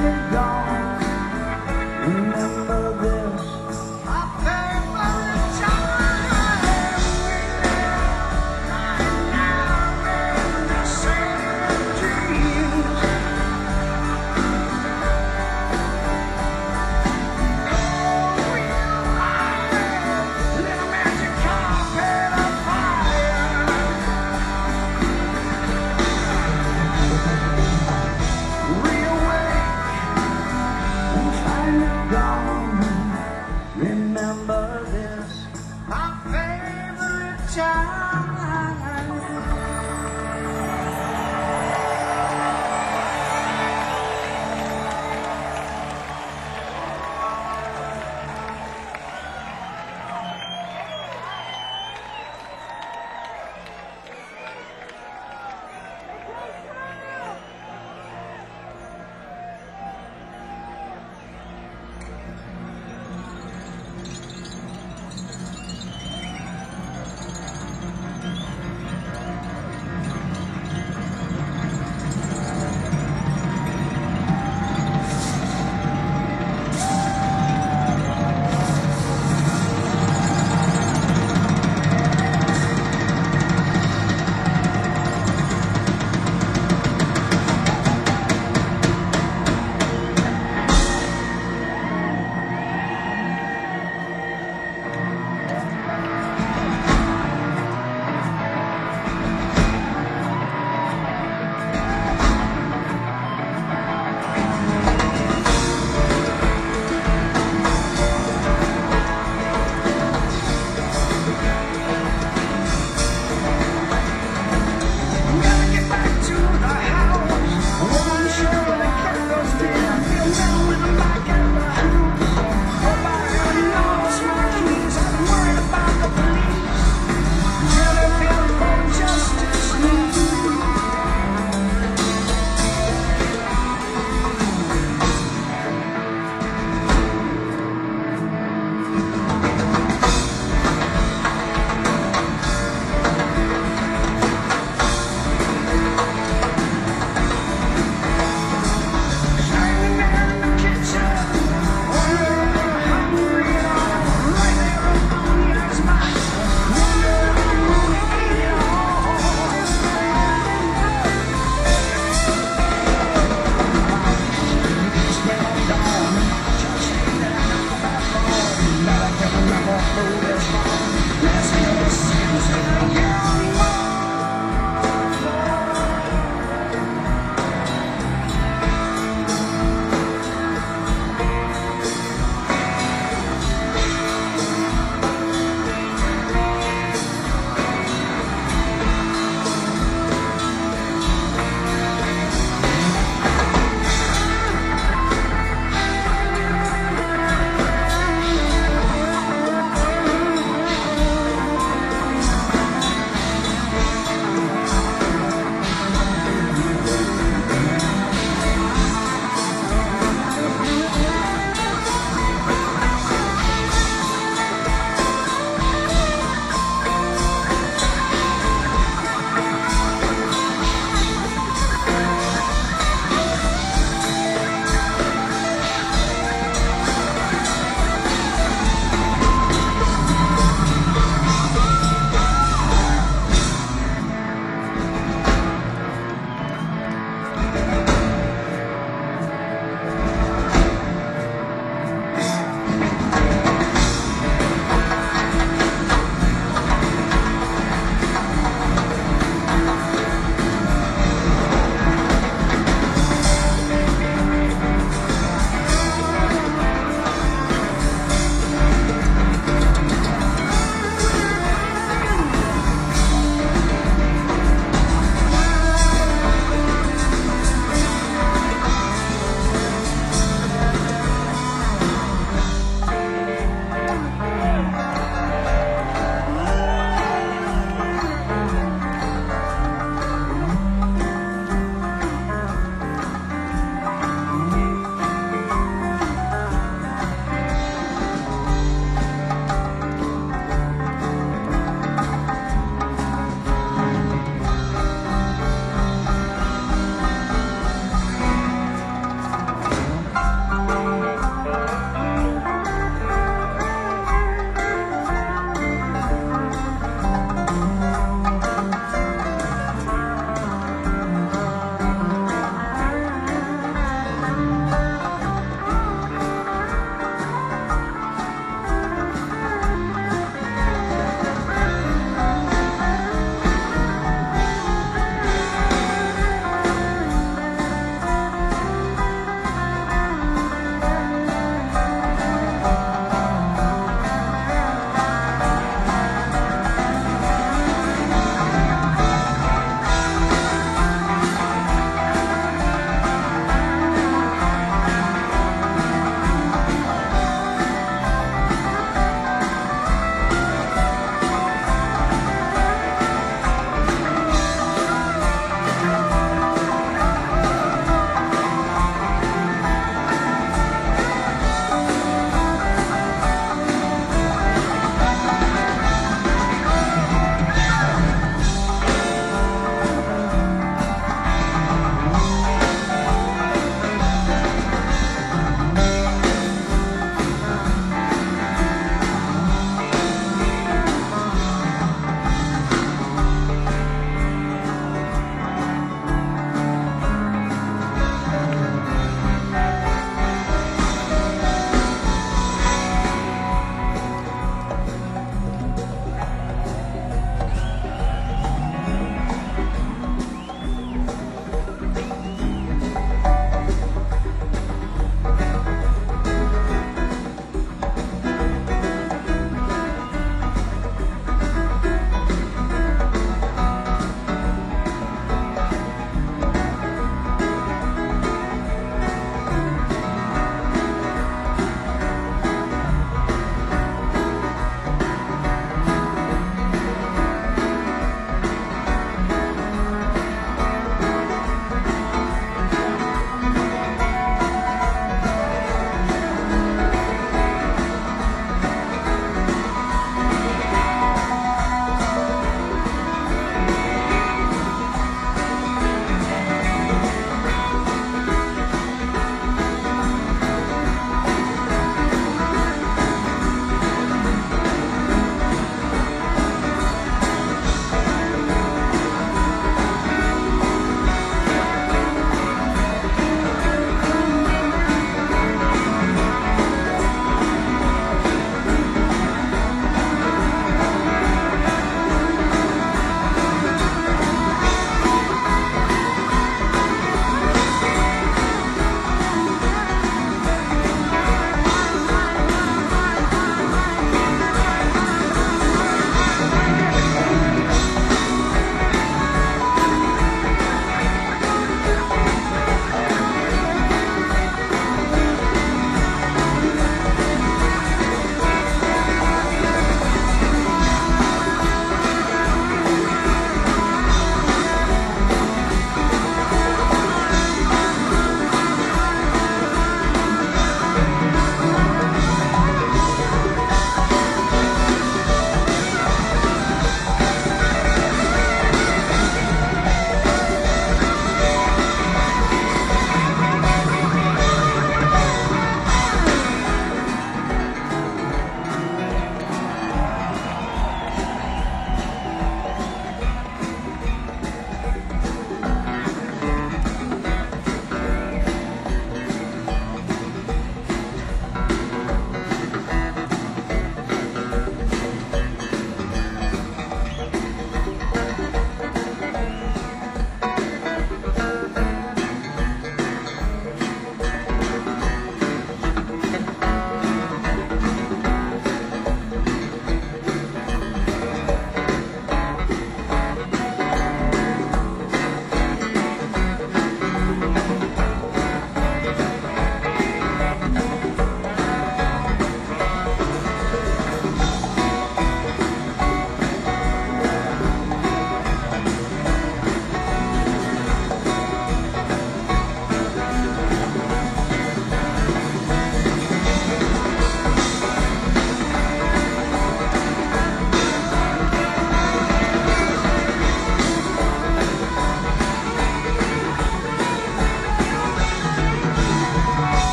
Speaker 1: you're gone, remember this, our favorite time. We live right now in the same dreams. Oh, we'll ride little magic carpet of fire. Reawake and find you're gone. Remember this, our favorite time.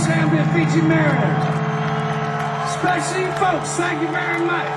Speaker 1: Bruce Hampton, Fiji Mariners. Especially folks, thank you very much.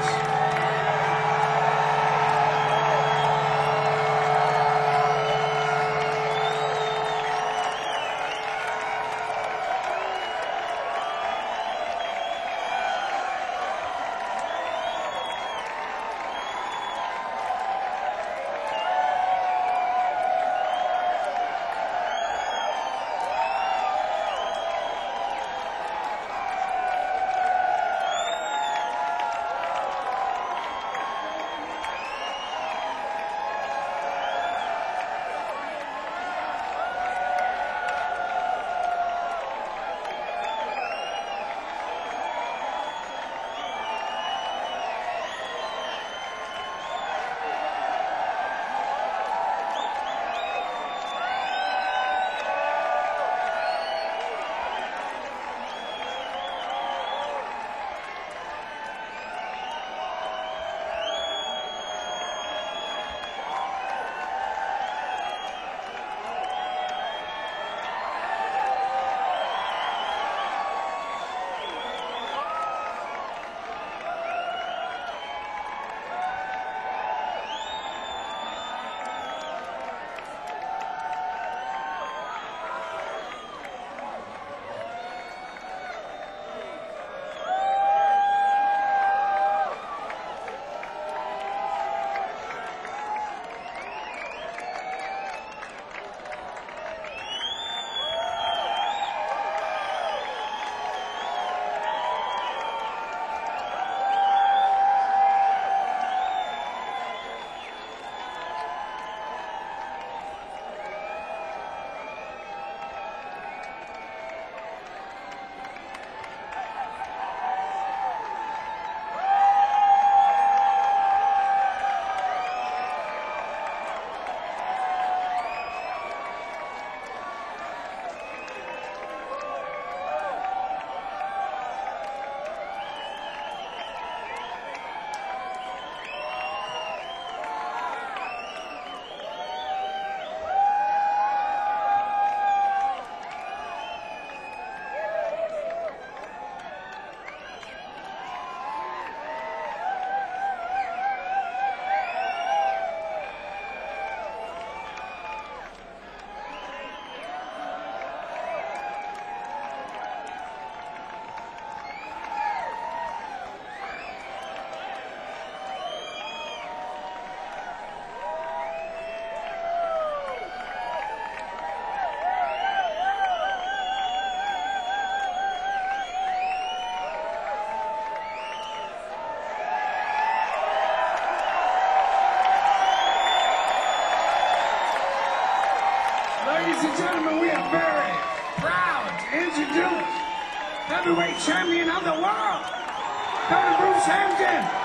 Speaker 1: Ladies and gentlemen, we are very proud to introduce heavyweight champion of the world, Doctor Bruce Hampton.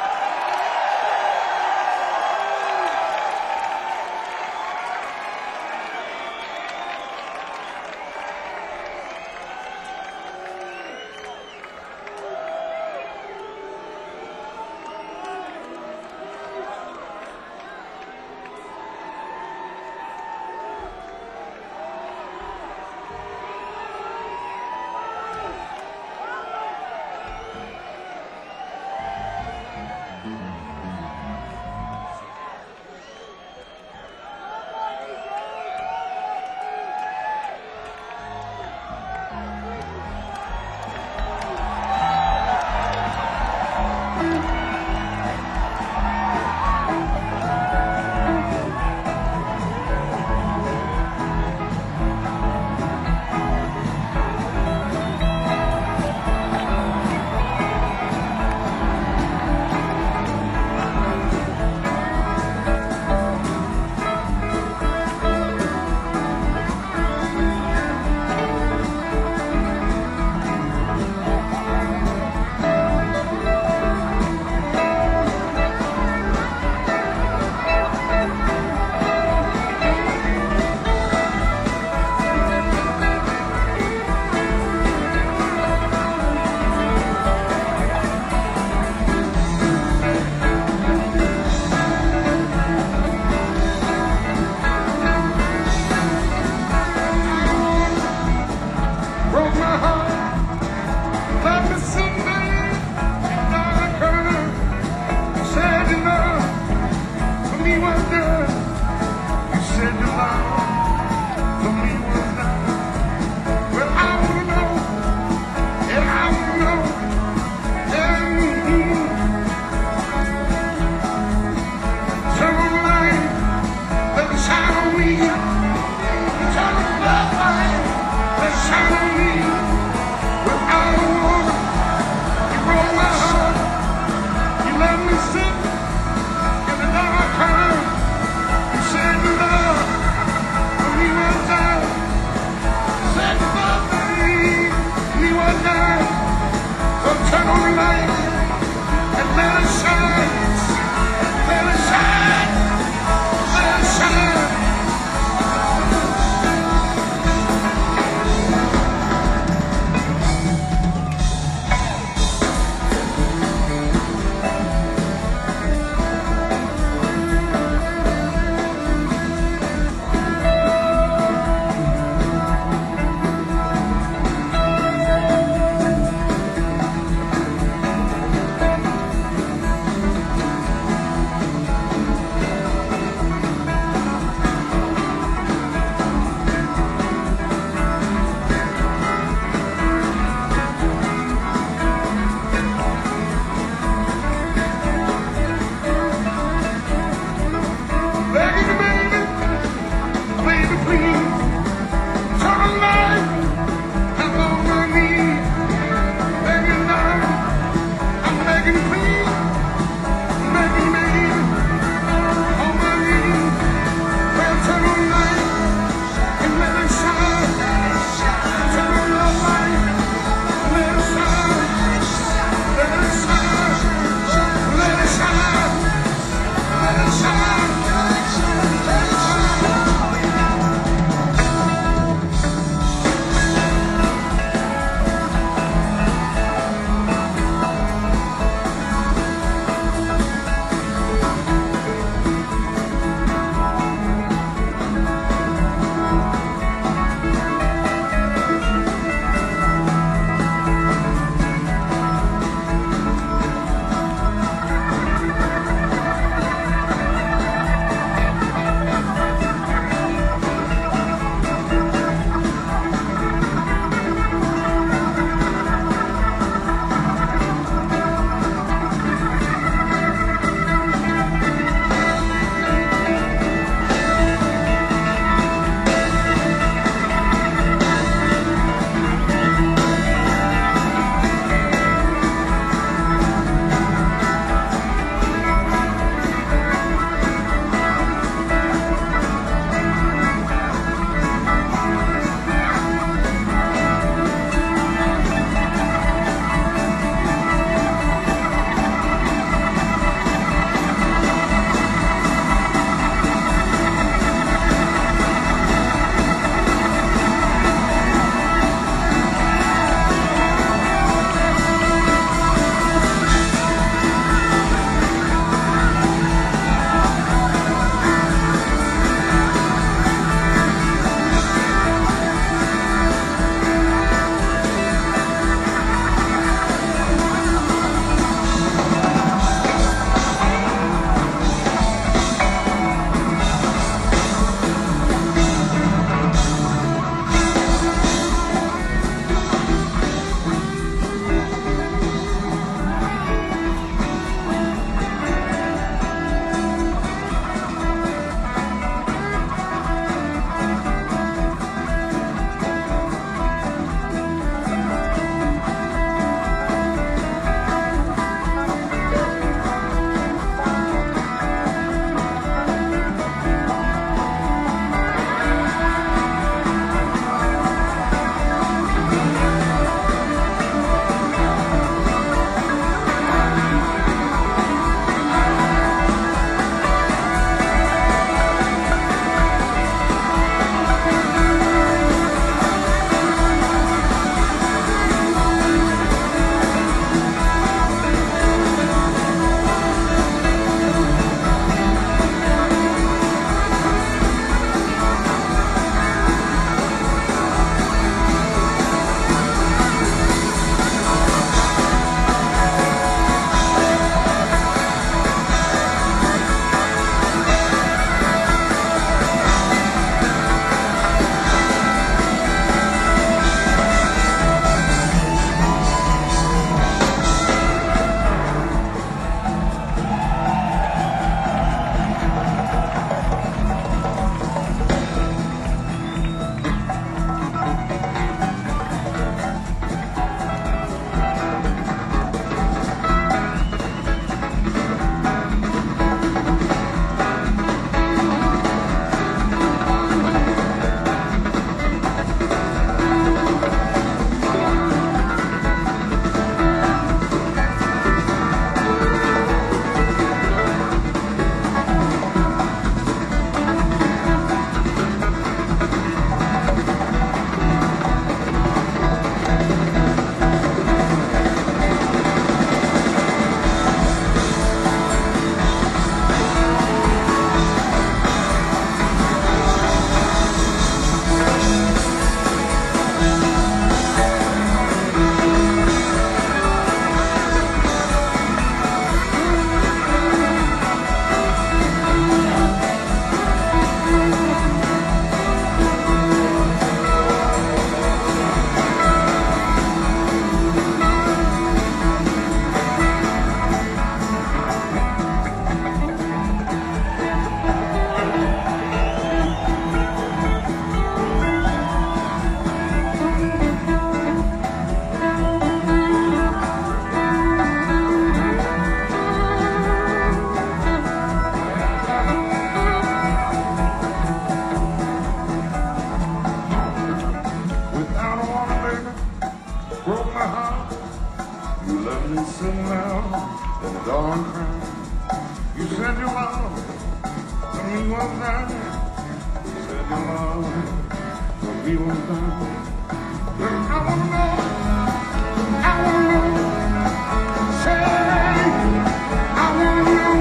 Speaker 1: won't burn. Said your love, but we won't burn. But I wanna know, I wanna know. Say, I wanna know.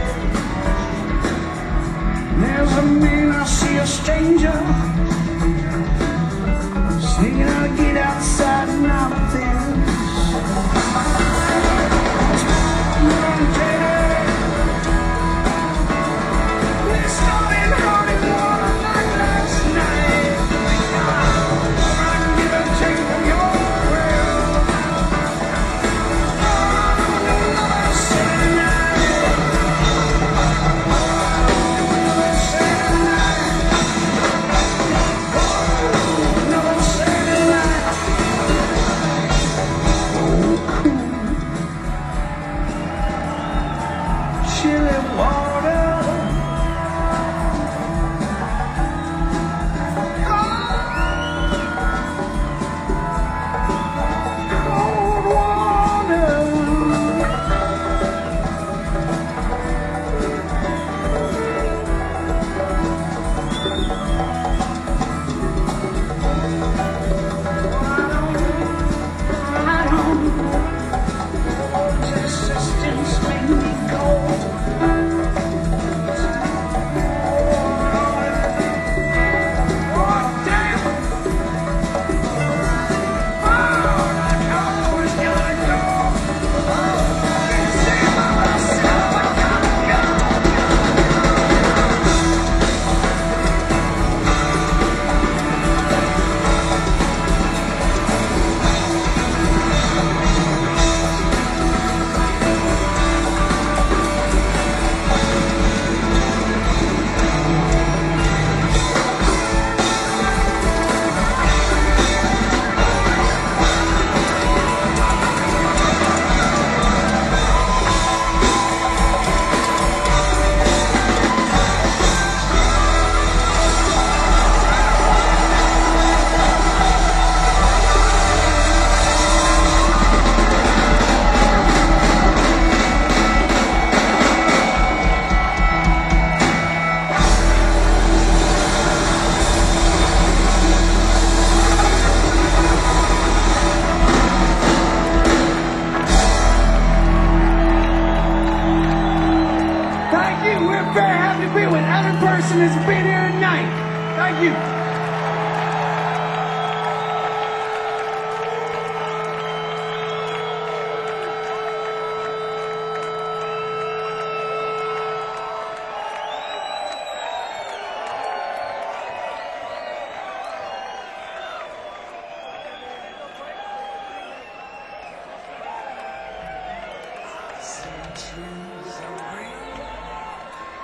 Speaker 1: There's a man, I see a stranger singing, I'll get outside and out of things. We started running water like last night. I can get a drink from your well. Another Saturday night. Another Saturday night. Another Saturday night. Chilly water. Cold water. I don't, resistance made me cold. Oh, damn. Oh, that cold is gonna go. Can't say by myself, I gotta go. Thank you. We're very happy to be with every person that's been here tonight. Thank you.